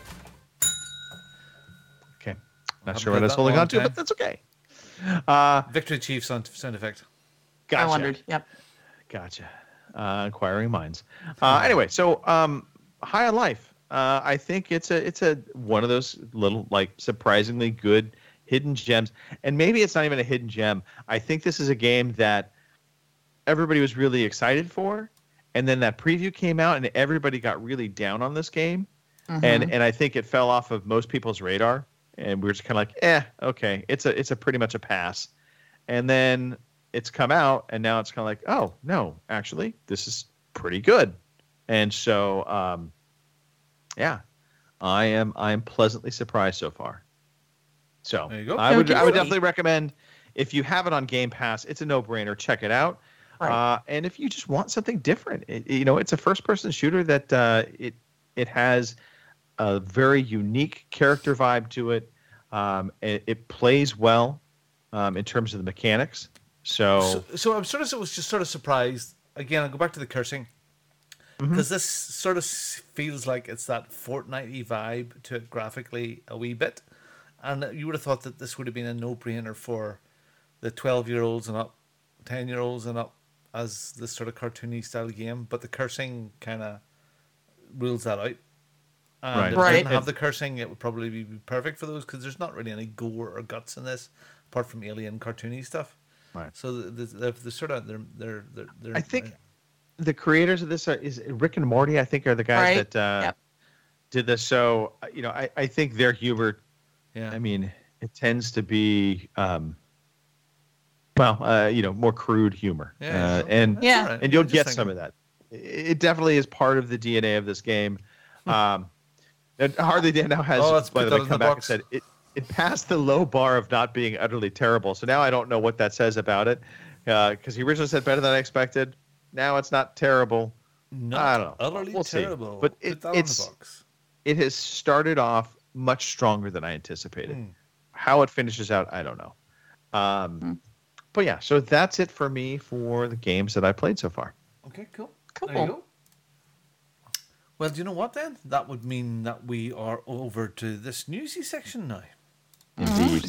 Okay. Not sure what I was holding on to, but that's okay. Victory achieved sound effect. Gotcha. I wondered. Yep. Gotcha. Inquiring minds. Anyway, so High on Life. I think it's a one of those little, like, surprisingly good hidden gems. And maybe it's not even a hidden gem. I think this is a game that everybody was really excited for, and then that preview came out and everybody got really down on this game. And I think it fell off of most people's radar, and we were just kind of like, okay, it's a pretty much a pass. And then it's come out, and now it's kind of like, oh no, actually this is pretty good. And so yeah, I'm pleasantly surprised so far. So there you go. I would definitely recommend, if you have it on Game Pass, it's a no-brainer. Check it out. Right. And if you just want something different, it's a first-person shooter that it has a very unique character vibe to it. It plays well in terms of the mechanics. So I'm sort of surprised. Again, I'll go back to the cursing, because this sort of feels like it's that Fortnite-y vibe to it graphically a wee bit, and you would have thought that this would have been a no-brainer for the 12-year-olds and up, 10-year-olds and up, as this sort of cartoony style game, but the cursing kind of rules that out. And if it didn't have the cursing, it would probably be perfect for those, because there's not really any gore or guts in this, apart from alien cartoony stuff. Right. So the sort of they're I think the creators of this is Rick and Morty. I think are the guys that did this. So I think their humor. Yeah. I mean, it tends to be more crude humor. And you'll get some of that. It definitely is part of the DNA of this game. And Hardly Dan now has, by the way, come back and said it passed the low bar of not being utterly terrible. So now I don't know what that says about it, because he originally said better than I expected. Now it's not terrible. I don't know. Utterly terrible. But it has started off much stronger than I anticipated. How it finishes out, I don't know. But yeah, so that's it for me for the games that I played so far. Okay, cool. There you go. Well, do you know what then? That would mean that we are over to this newsy section now. Indeed.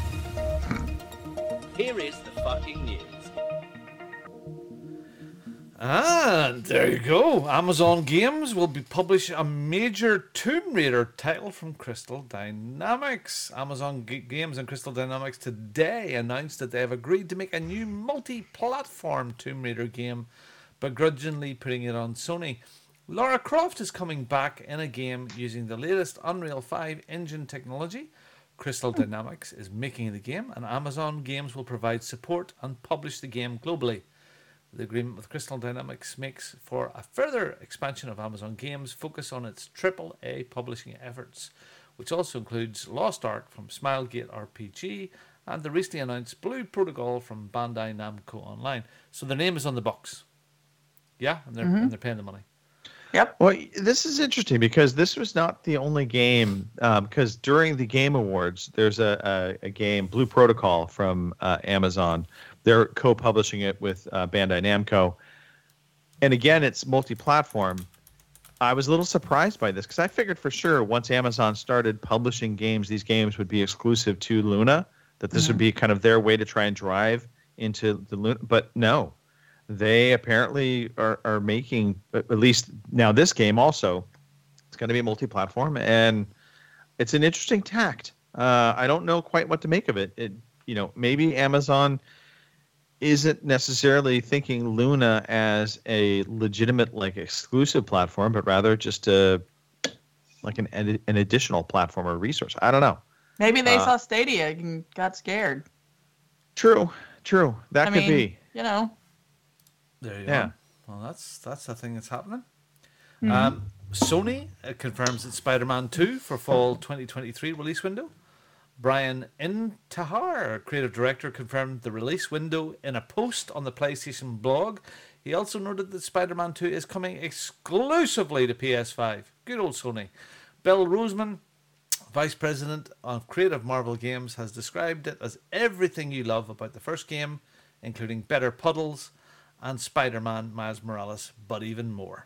Here is the fucking news. And there you go. Amazon Games will be publish a major Tomb Raider title from Crystal Dynamics. Amazon Games and Crystal Dynamics today announced that they have agreed to make a new multi-platform Tomb Raider game, begrudgingly putting it on Sony. Lara Croft is coming back in a game using the latest Unreal 5 engine technology. Crystal Dynamics is making the game, and Amazon Games will provide support and publish the game globally. The agreement with Crystal Dynamics makes for a further expansion of Amazon Games' focus on its AAA publishing efforts, which also includes Lost Ark from Smilegate RPG and the recently announced Blue Protocol from Bandai Namco Online. So their name is on the box. Yeah, and they're paying the money. Yep. Well, this is interesting because this was not the only game. Because during the Game Awards, there's a game, Blue Protocol from Amazon. They're co-publishing it with Bandai Namco. And again, it's multi-platform. I was a little surprised by this because I figured for sure once Amazon started publishing games, these games would be exclusive to Luna, that this would be kind of their way to try and drive into the Luna. But no, they apparently are making, at least now this game also, it's going to be multi-platform. And it's an interesting tact. I don't know quite what to make of it. Maybe Amazon isn't necessarily thinking Luna as a legitimate exclusive platform, but rather just an additional platform or resource. I don't know. Maybe they saw Stadia and got scared. True. That could be. There you go. Well, that's a thing that's happening. Sony confirms its Spider-Man 2 for fall 2023 release window. Brian Intihar, creative director, confirmed the release window in a post on the PlayStation blog. He also noted that Spider-Man 2 is coming exclusively to PS5. Good old Sony. Bill Roseman, vice president of creative Marvel Games, has described it as everything you love about the first game, including better puddles and Spider-Man Miles Morales, but even more.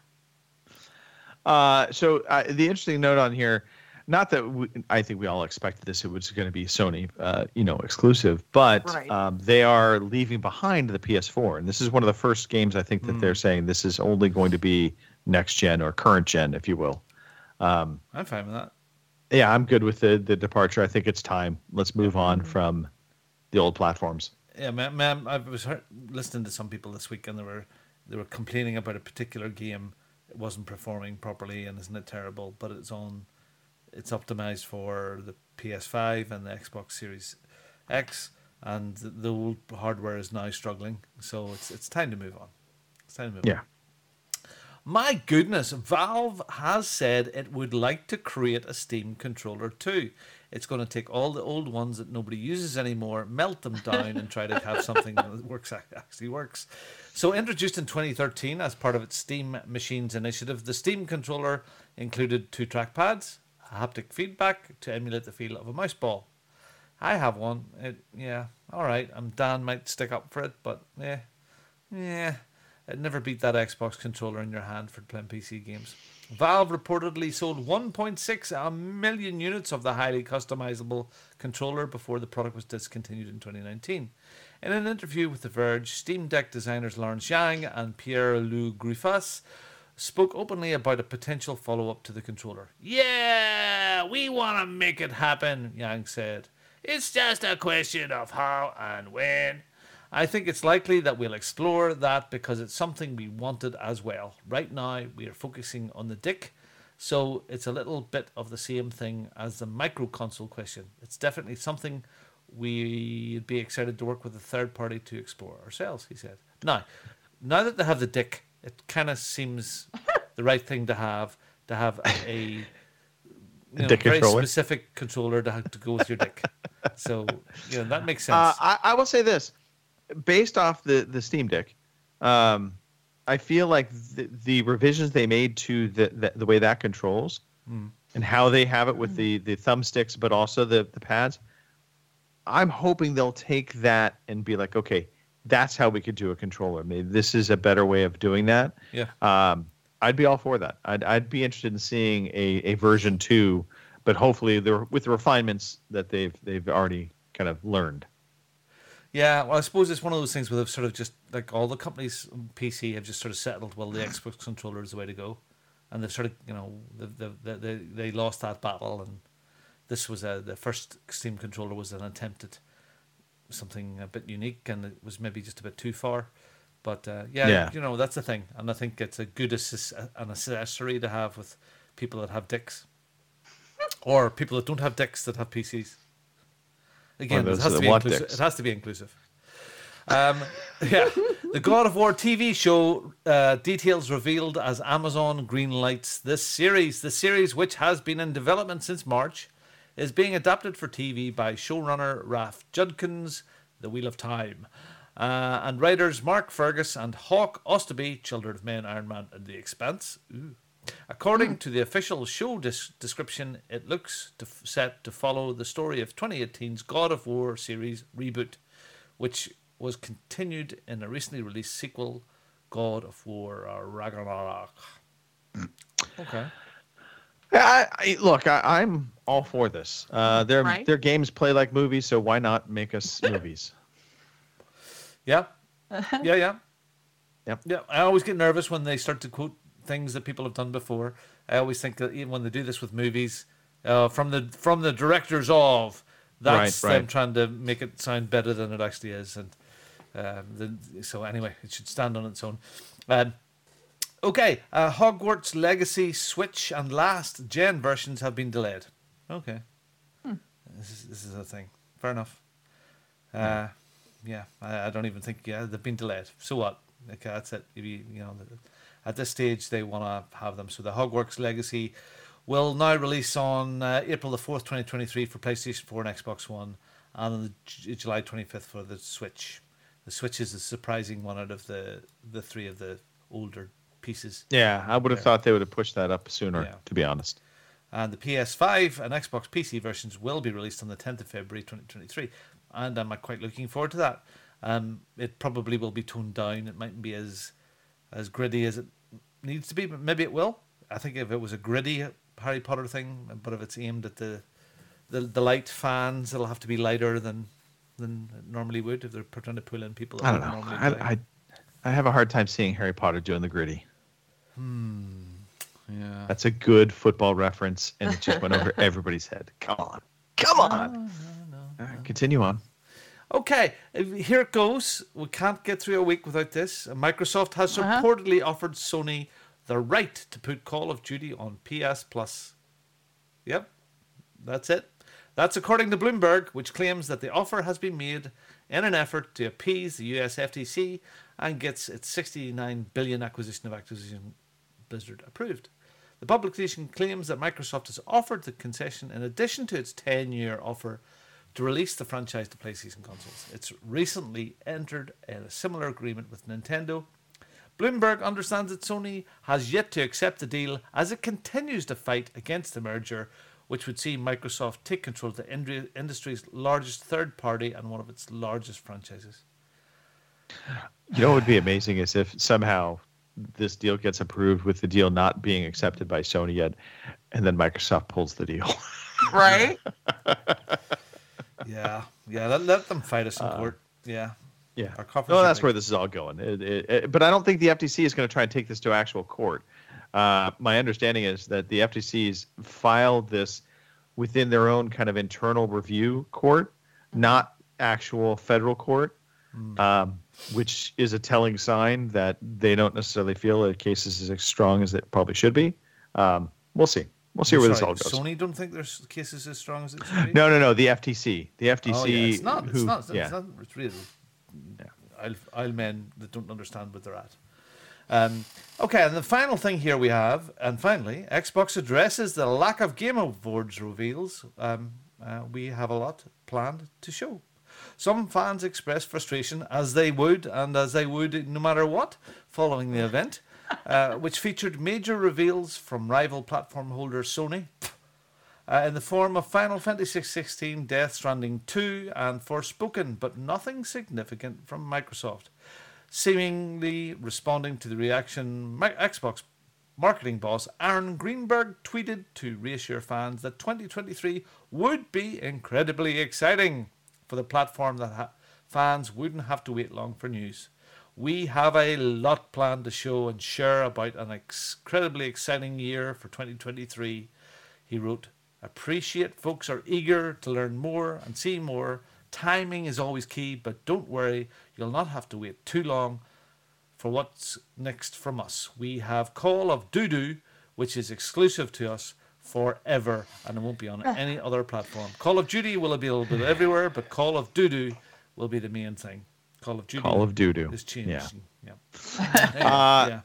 So the interesting note on here, not that I think we all expected this, it was going to be Sony, exclusive, but they are leaving behind the PS4. And this is one of the first games I think that they're saying this is only going to be next gen or current gen, if you will. I'm fine with that. Yeah, I'm good with the departure. I think it's time. Let's move on from the old platforms. Yeah, man, I was listening to some people this week, and they were complaining about a particular game. It wasn't performing properly, and isn't it terrible? But it's optimized for the PS5 and the Xbox Series X, and the old hardware is now struggling. So it's time to move on. It's time to move on. My goodness, Valve has said it would like to create a Steam controller too. It's going to take all the old ones that nobody uses anymore, melt them down, and try to have something that actually works. So introduced in 2013 as part of its Steam Machines initiative, the Steam controller included 2 trackpads, haptic feedback to emulate the feel of a mouse ball. I have one. All right. Dan might stick up for it, but it never beat that Xbox controller in your hand for playing PC games. Valve reportedly sold 1.6 million units of the highly customizable controller before the product was discontinued in 2019. In an interview with The Verge, Steam Deck designers Lawrence Yang and Pierre-Loup Griffas spoke openly about a potential follow-up to the controller. Yeah, we want to make it happen, Yang said. It's just a question of how and when. I think it's likely that we'll explore that because it's something we wanted as well. Right now, we are focusing on the Dick, so it's a little bit of the same thing as the micro console question. It's definitely something we'd be excited to work with a third party to explore ourselves, he said. Now that they have the Dick, it kind of seems the right thing to have a very specific controller to go with your Dick. So that makes sense. I will say this. Based off the Steam Deck, I feel like the revisions they made to the way that controls and how they have it with the thumbsticks, but also the pads, I'm hoping they'll take that and be like, okay, that's how we could do a controller. Maybe this is a better way of doing that. Yeah. I'd be all for that. I'd be interested in seeing a version 2, but hopefully with the refinements that they've already kind of learned. Yeah, well, I suppose it's one of those things where they've sort of just, like all the companies on PC have just sort of settled, well, the Xbox controller is the way to go. And they've sort of, they lost that battle. And this was the first Steam controller was an attempt at something a bit unique, and it was maybe just a bit too far. But yeah. That's the thing. And I think it's a good an accessory to have with people that have dicks. Or people that don't have dicks that have PCs. Again, it has to be inclusive. The God of War TV show details revealed as Amazon greenlights this series. The series, which has been in development since March, is being adapted for TV by showrunner Ralph Judkins, The Wheel of Time, and writers Mark Fergus and Hawk Osterby, Children of Men, Iron Man, and The Expanse. Ooh. According to the official show description, it looks set to follow the story of 2018's God of War series reboot, which was continued in a recently released sequel, God of War Ragnarok. Okay. I'm all for this. Their games play like movies, so why not make us movies? Yeah. Yeah. Yep. Yeah. I always get nervous when they start to quote things that people have done before. I always think that even when they do this with movies, from the directors of, that's them trying to make it sound better than it actually is. And so anyway, it should stand on its own. Okay, Hogwarts Legacy Switch and last gen versions have been delayed. Okay, this is a thing. Fair enough. I don't even think they've been delayed. So what? Okay, that's it. At this stage, they want to have them. So the Hogwarts Legacy will now release on April the 4th, 2023 for PlayStation 4 and Xbox One, and on July 25th for the Switch. The Switch is a surprising one out of the three of the older pieces. Yeah, I would have thought they would have pushed that up sooner, to be honest. And the PS5 and Xbox PC versions will be released on the 10th of February 2023, and I'm quite looking forward to that. It probably will be toned down. It mightn't be as gritty as it needs to be, but maybe it will. I think if it was a gritty Harry Potter thing, but if it's aimed at the light fans, it'll have to be lighter than it normally would if they're trying to pull in people that I don't know. I have a hard time seeing Harry Potter doing the gritty. Yeah. That's a good football reference, and it just went over everybody's head. Come on. No. Continue on. Okay, here it goes. We can't get through a week without this. Microsoft has reportedly offered Sony the right to put Call of Duty on PS Plus. Yep, that's it. That's according to Bloomberg, which claims that the offer has been made in an effort to appease the US FTC and gets its $69 billion acquisition of Activision Blizzard approved. The publication claims that Microsoft has offered the concession in addition to its 10-year offer to release the franchise to PlayStation consoles. It's recently entered in a similar agreement with Nintendo. Bloomberg understands that Sony has yet to accept the deal as it continues to fight against the merger, which would see Microsoft take control of the industry's largest third party and one of its largest franchises. You know what would be amazing is if somehow this deal gets approved with the deal not being accepted by Sony yet, and then Microsoft pulls the deal. Right? Yeah. Let them fight us in court. Yeah. No, that's where this is all going. But I don't think the FTC is going to try and take this to actual court. My understanding is that the FTC's filed this within their own kind of internal review court, not actual federal court, which is a telling sign that they don't necessarily feel the case is as strong as it probably should be. We'll see. We'll see where this all goes. Sony don't think their case is as strong as it should be? No. The FTC. The FTC. Oh, yeah. It's not. It's really I'll men that don't understand what they're at. Okay, and the final thing here we have, and finally, Xbox addresses the lack of Game Awards reveals. We have a lot planned to show. Some fans expressed frustration, as they would no matter what, following the event, which featured major reveals from rival platform holder Sony, in the form of Final Fantasy XVI, Death Stranding 2, and Forspoken, but nothing significant from Microsoft. Seemingly responding to the reaction, Xbox marketing boss Aaron Greenberg tweeted to reassure fans that 2023 would be incredibly exciting for the platform that fans wouldn't have to wait long for news. We have a lot planned to show and share about an incredibly exciting year for 2023. He wrote, appreciate folks are eager to learn more and see more. Timing is always key, but don't worry, you'll not have to wait too long for what's next from us. We have Call of Duty, which is exclusive to us forever, and it won't be on any other platform. Call of Duty will be available everywhere, but Call of Duty will be the main thing. Call of Duty is changing. Yeah.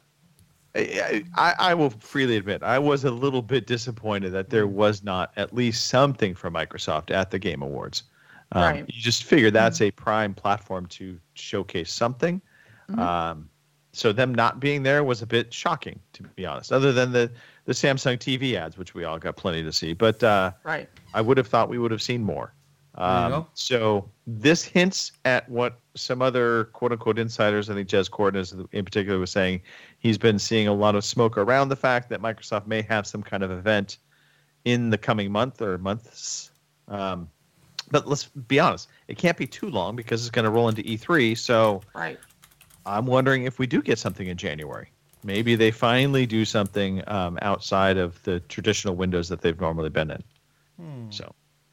I will freely admit I was a little bit disappointed that there was not at least something from Microsoft at the Game Awards. Right. You just figure that's a prime platform to showcase something. So them not being there was a bit shocking, to be honest, other than the Samsung TV ads, which we all got plenty to see. But right. I would have thought we would have seen more. So this hints at what some other quote-unquote insiders, I think Jez Corden in particular was saying, he's been seeing a lot of smoke around the fact that Microsoft may have some kind of event in the coming month or months. But let's be honest, it can't be too long because it's going to roll into E3. So right. I'm wondering if we do get something in January. Maybe they finally do something outside of the traditional windows that they've normally been in. So,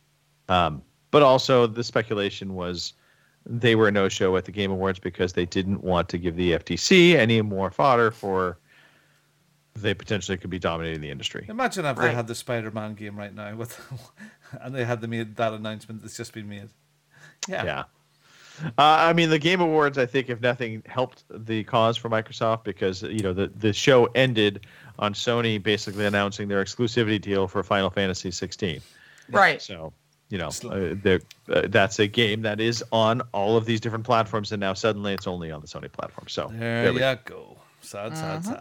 but also the speculation was they were a no-show at the Game Awards because they didn't want to give the FTC any more fodder for they potentially could be dominating the industry. Imagine if they had the Spider-Man game right now and they had made that announcement that's just been made. Yeah. I mean, the Game Awards, I think, if nothing, helped the cause for Microsoft because, the show ended on Sony basically announcing their exclusivity deal for Final Fantasy 16. Right. So, that's a game that is on all of these different platforms, and now suddenly it's only on the Sony platform. So there you go. Sad.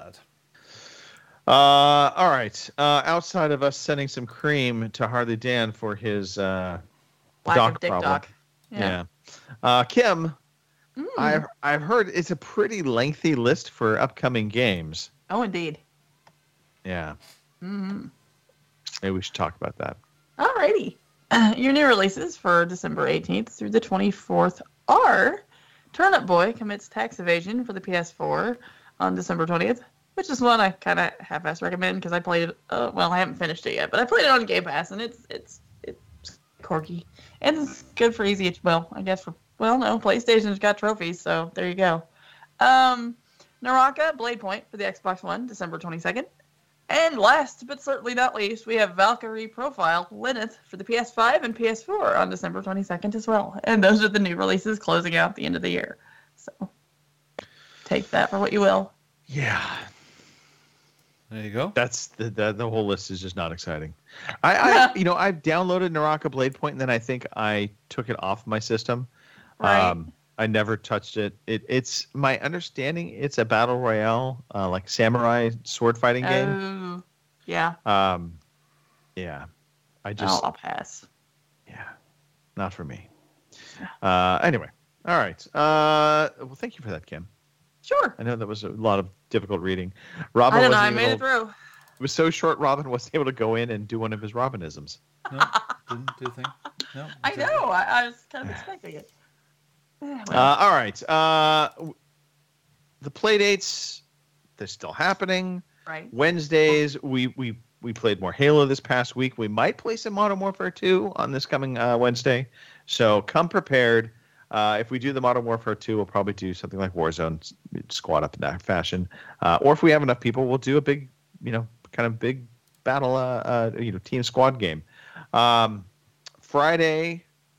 All right. Outside of us sending some cream to Harley Dan for his Lack doc of dick problem. doc. Yeah. Kim, I've heard it's a pretty lengthy list for upcoming games. Oh, indeed. Yeah. Mm-hmm. Maybe we should talk about that. Alrighty. Your new releases for December 18th through the 24th are Turnip Boy commits tax evasion for the PS4 on December 20th, which is one I kind of half-ass recommend because I played it. Well, I haven't finished it yet, but I played it on Game Pass, and it's quirky. And it's good for easy. Well, I guess PlayStation's got trophies, so there you go. Naraka Blade Point for the Xbox One, December 22nd. And last but certainly not least, we have Valkyrie Profile Lilith for the PS5 and PS4 on December 22nd as well. And those are the new releases closing out the end of the year. So take that for what you will. Yeah. There you go. That's the whole list is just not exciting. I've downloaded Naraka Blade Point, and then I think I took it off my system. Right. I never touched it. It's my understanding it's a battle royale, like samurai sword fighting game. Yeah. Yeah. I'll pass. Yeah. Not for me. Anyway. All right. Well, thank you for that, Kim. Sure. I know that was a lot of difficult reading. Robin, I don't know. I made it through. It was so short. Robin wasn't able to go in and do one of his Robinisms. No, didn't do a thing. No. I know. I was kind of expecting it. All right. The play dates, they're still happening. Right. Wednesdays, we played more Halo this past week. We might play some Modern Warfare 2 on this coming Wednesday. So come prepared. If we do the Modern Warfare 2, we'll probably do something like Warzone, squad up in that fashion. Or if we have enough people, we'll do a big, kind of big battle, team squad game. Friday,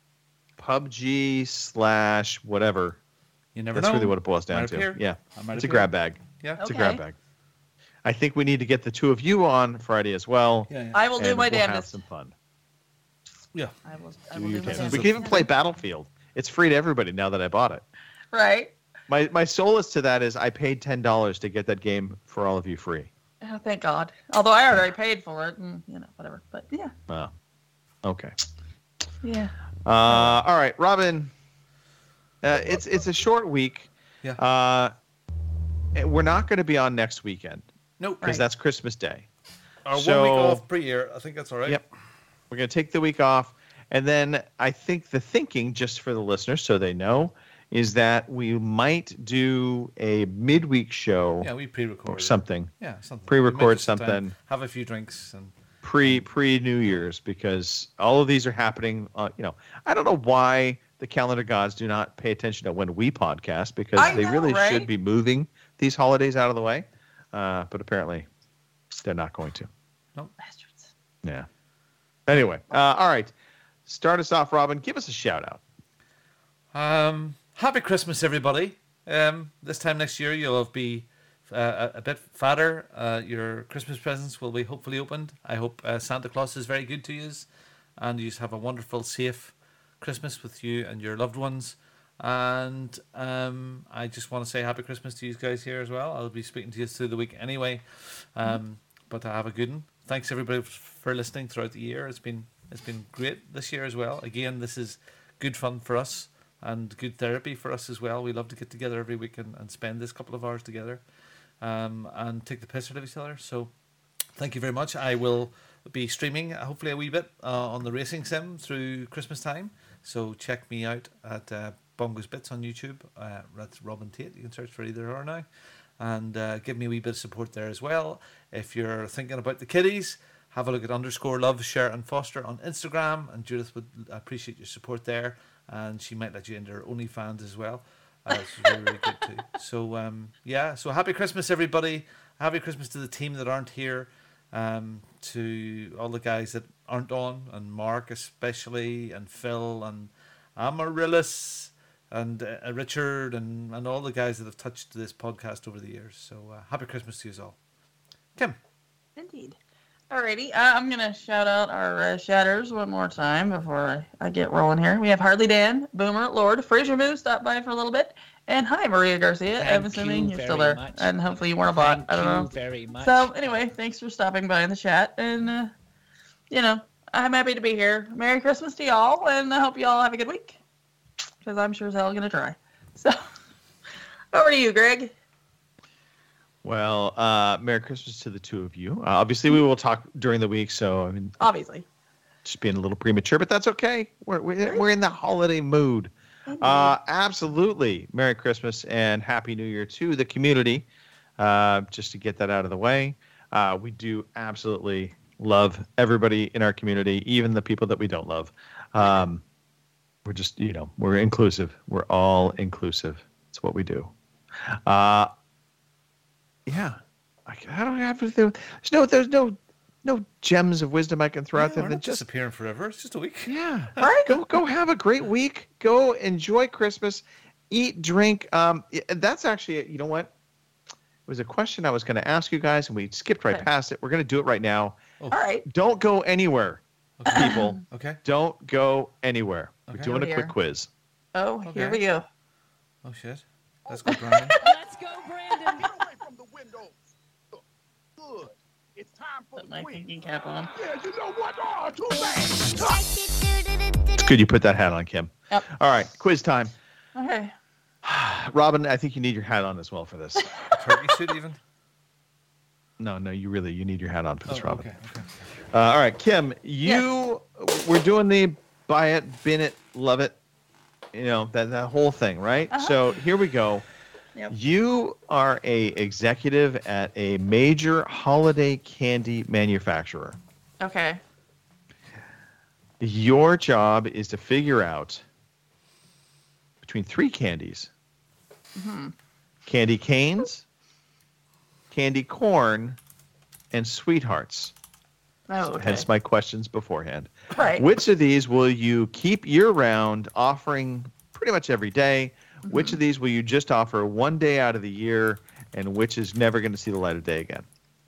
PUBG / whatever. You never know. That's really what it boils down Might to. appear. Yeah, Might it's a appear. grab bag. Yeah, it's a grab bag. I think we need to get the two of you on Friday as well. Yeah. I will do my we'll have damnedest. some fun. Yeah. I will Do do your my damnedest. damnedest. We can even play Battlefield. It's free to everybody now that I bought it. Right. My solace to that is I paid $10 to get that game for all of you free. Oh, thank God. Although I already paid for it, and whatever. But yeah. Oh, okay. Yeah. All right, Robin. It's a short week. Yeah. We're not going to be on next weekend. Nope. Because that's Christmas Day. Or So- 1 week off per year. I think that's all right. Yep. We're going to take the week off, And then I think the thinking, just for the listeners so they know, is that we might do a midweek show. Yeah, we pre-record or something. Yeah, something. Pre-record something. Have a few drinks and pre New Year's, because all of these are happening. I don't know why the calendar gods do not pay attention to when we podcast, because they really should be moving these holidays out of the way. But apparently, they're not going to. No. Bastards. Yeah. Anyway, all right. Start us off, Robin. Give us a shout out. Happy Christmas, everybody. This time next year, you'll be a bit fatter. Your Christmas presents will be hopefully opened. I hope Santa Claus is very good to you, and you have a wonderful, safe Christmas with you and your loved ones. And I just want to say happy Christmas to you guys here as well. I'll be speaking to you through the week anyway. But I have a good one. Thanks everybody for listening throughout the year. It's been great this year as well. Again, this is good fun for us and good therapy for us as well. We love to get together every week and spend this couple of hours together and take the piss out of each other. So thank you very much. I will be streaming hopefully a wee bit on the racing sim through Christmas time. So check me out at Bongo's Bits on YouTube. That's Robin Tate. You can search for either or now. And give me a wee bit of support there as well. If you're thinking about the kiddies, have a look at _love, share and foster on Instagram. And Judith would appreciate your support there. And she might let you into her OnlyFans as well. It's really, really good too. So, so happy Christmas, everybody. Happy Christmas to the team that aren't here. To all the guys that aren't on, and Mark especially, and Phil, and Amaryllis, and Richard, and all the guys that have touched this podcast over the years. So happy Christmas to you all. Kim. Indeed. Alrighty, I'm going to shout out our shatters one more time before I get rolling here. We have Hardly Dan, Boomer, Lord, Fraser Moo stopped by for a little bit, and hi, Maria Garcia. I'm assuming you're still there, and hopefully you weren't a bot. I don't know. Thank you very much. So anyway, thanks for stopping by in the chat, and I'm happy to be here. Merry Christmas to y'all, and I hope y'all have a good week, because I'm sure as hell going to try. So, over to you, Greg. Well, Merry Christmas to the two of you. Obviously, we will talk during the week, so obviously, just being a little premature, but that's okay. We're in the holiday mood. Absolutely, Merry Christmas and Happy New Year to the community. Just to get that out of the way, we do absolutely love everybody in our community, even the people that we don't love. We're just, we're inclusive. We're all inclusive. It's what we do. Yeah, I don't have to. There's no gems of wisdom I can throw out there. We're not disappearing forever. It's just a week. Yeah, right. Go have a great week. Go enjoy Christmas. Eat, drink. That's actually, you know what? It was a question I was going to ask you guys, and we skipped right past it. We're going to do it right now. All right. Don't go anywhere, people. Okay. Don't go anywhere. Okay. We're doing a quick quiz. Oh, here we go. Oh shit. Let's go, Brandon. Let's go, Brandon. Get away from the window. Good. It's time for Put my thinking cap on. Yeah, you know what? Oh, too bad. It's good you put that hat on, Kim. Yep. All right, quiz time. Okay. Robin, I think you need your hat on as well for this. Turkey suit even? No, you need your hat on for this, Robin. Okay. All right, Kim, we're doing the buy it, bin it, love it, that whole thing, right? Uh-huh. So here we go. Yep. You are a executive at a major holiday candy manufacturer. Okay. Your job is to figure out between three candies. Mm-hmm. Candy canes, candy corn, and sweethearts. Oh, okay. Hence my questions beforehand. Right. Which of these will you keep year-round, offering pretty much every day? Mm-hmm. Which of these will you just offer one day out of the year, and which is never going to see the light of day again?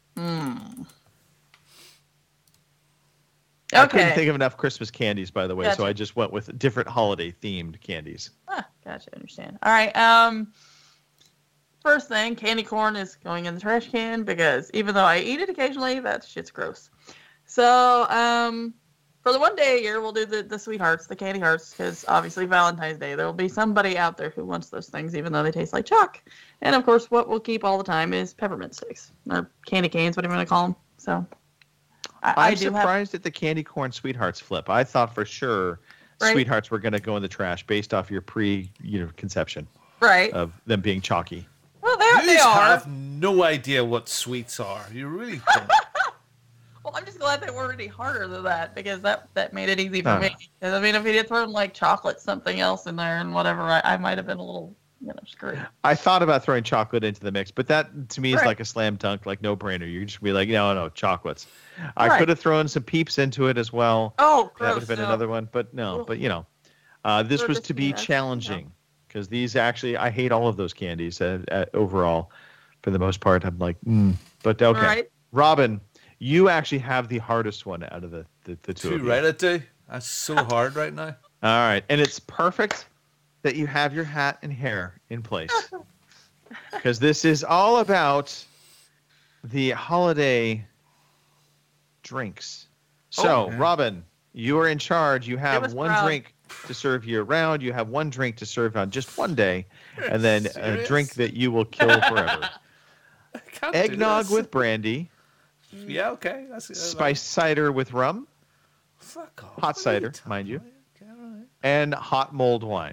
I couldn't think of enough Christmas candies, by the way, so I just went with different holiday-themed candies. Gotcha. Understand. All right. First thing, candy corn is going in the trash can because even though I eat it occasionally, that shit's gross. So, for the one day a year, we'll do the sweethearts, the candy hearts, because obviously Valentine's Day, there will be somebody out there who wants those things, even though they taste like chalk. And of course, what we'll keep all the time is peppermint sticks or candy canes, whatever you want to call them. So, I'm do have surprised at the candy corn sweethearts flip. I thought for sure Right. sweethearts were going to go in the trash based off your conception right. of them being chalky. Well, You they are. have no idea what sweets are. You really don't. Well, I'm just glad they were any harder than that because that made it easy for Huh. me. 'Cause, I mean, if he had thrown like chocolate, something else in there, and whatever, I might have been a little, screwed. I thought about throwing chocolate into the mix, but that to me is Right. like a slam dunk, like no brainer. You just be like, no, chocolates. I Right. could have thrown some Peeps into it as well. Oh, That would gross, have been no. another one, but no. Ugh. But this Or was just to be peanuts, challenging because these actually, I hate all of those candies overall. For the most part, I'm like, but okay. Right. Robin, you actually have the hardest one out of the two Too of you. right, I do. That's so hard right now. All right, and it's perfect that you have your hat and hair in place because this is all about the holiday drinks. So, Okay. Robin, you are in charge. You Give have us one proud. drink to serve year round. You have one drink to serve on just one day, and then a Serious? drink that you will kill forever. I can't do Eggnog this. with brandy, Yeah, okay. That's spiced cider with rum, Fuck off. hot What are cider, talking mind you, about? Okay, all right. and hot mulled wine.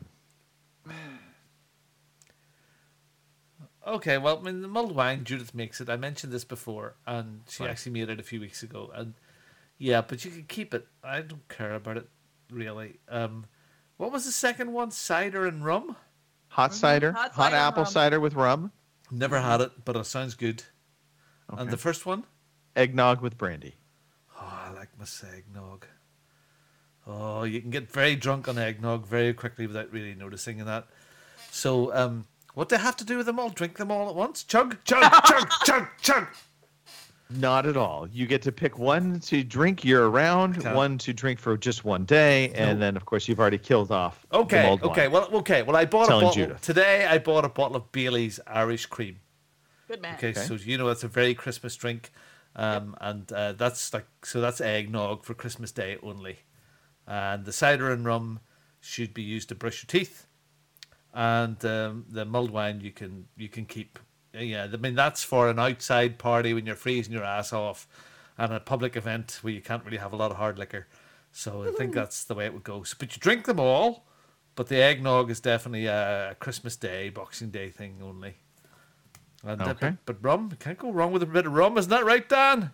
Okay, well, I mean, the mulled wine, Judith makes it. I mentioned this before, and she Right. actually made it a few weeks ago. And yeah, but you can keep it. I don't care about it, really. What was the second one? Cider and rum? Hot cider, Hot hot cider, apple rum. cider with rum, Never had it, but it sounds good. Okay. And the first one? eggnog with brandy. Oh, I like my eggnog. Oh, you can get very drunk on eggnog very quickly without really noticing that. So, what do I have to do with them all? Drink them all at once? Chug, chug, chug, chug, chug. Not at all. You get to pick one to drink year round, Okay. one to drink for just one day, and then of course you've already killed off. the Okay, mulled okay, wine. well, I bought a Telling bottle Judith. today. I bought a bottle of Bailey's Irish Cream. Good man. Okay, Okay. so it's a very Christmas drink, and that's that's eggnog for Christmas Day only, and the cider and rum should be used to brush your teeth, and the mulled wine you can keep. Yeah, I mean that's for an outside party when you're freezing your ass off, and a public event where you can't really have a lot of hard liquor. So I think that's the way it would go. So, but you drink them all, but the eggnog is definitely a Christmas Day, Boxing Day thing only. And, Okay. but rum, you can't go wrong with a bit of rum, isn't that right, Dan?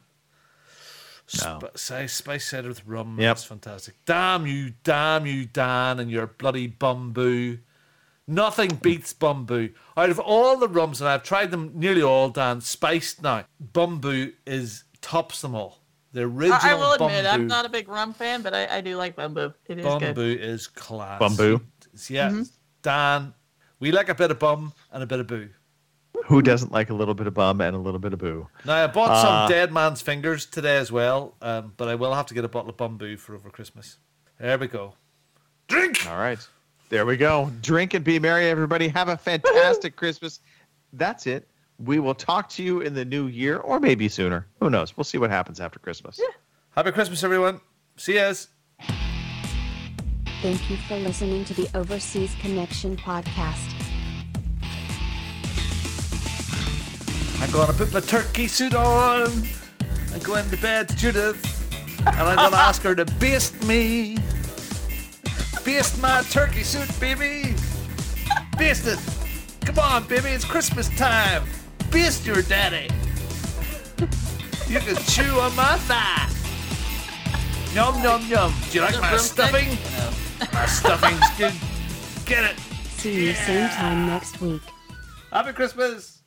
No. Spice cider with rum. Yep. That's fantastic. Damn you, Dan, and your bloody bamboo. Nothing beats bamboo. Out of all the rums, and I've tried them nearly all, Dan, spiced now, bamboo tops them all. The original I will bamboo. admit, I'm not a big rum fan, but I do like bamboo. It is Bamboo good. is class. Bamboo? Yeah, Dan, we like a bit of bum and a bit of boo. Who doesn't like a little bit of bum and a little bit of boo? Now, I bought some Dead Man's Fingers today as well, but I will have to get a bottle of bamboo for over Christmas. There we go. Drink! All right. There we go. Drink and be merry, everybody. Have a fantastic Christmas. That's it. We will talk to you in the new year or maybe sooner. Who knows? We'll see what happens after Christmas. Happy Christmas, everyone. See yous. Thank you for listening to the Overseas Connection podcast. I'm going to put my turkey suit on and go into bed to Judith, and I'm going to ask her to baste me. Baste my turkey suit, baby. Baste it. Come on, baby. It's Christmas time. Baste your daddy. You can chew on my thigh. Yum, yum, yum. Do you like my stuffing? My stuffing's good. Get it. See you same time next week. Happy Christmas.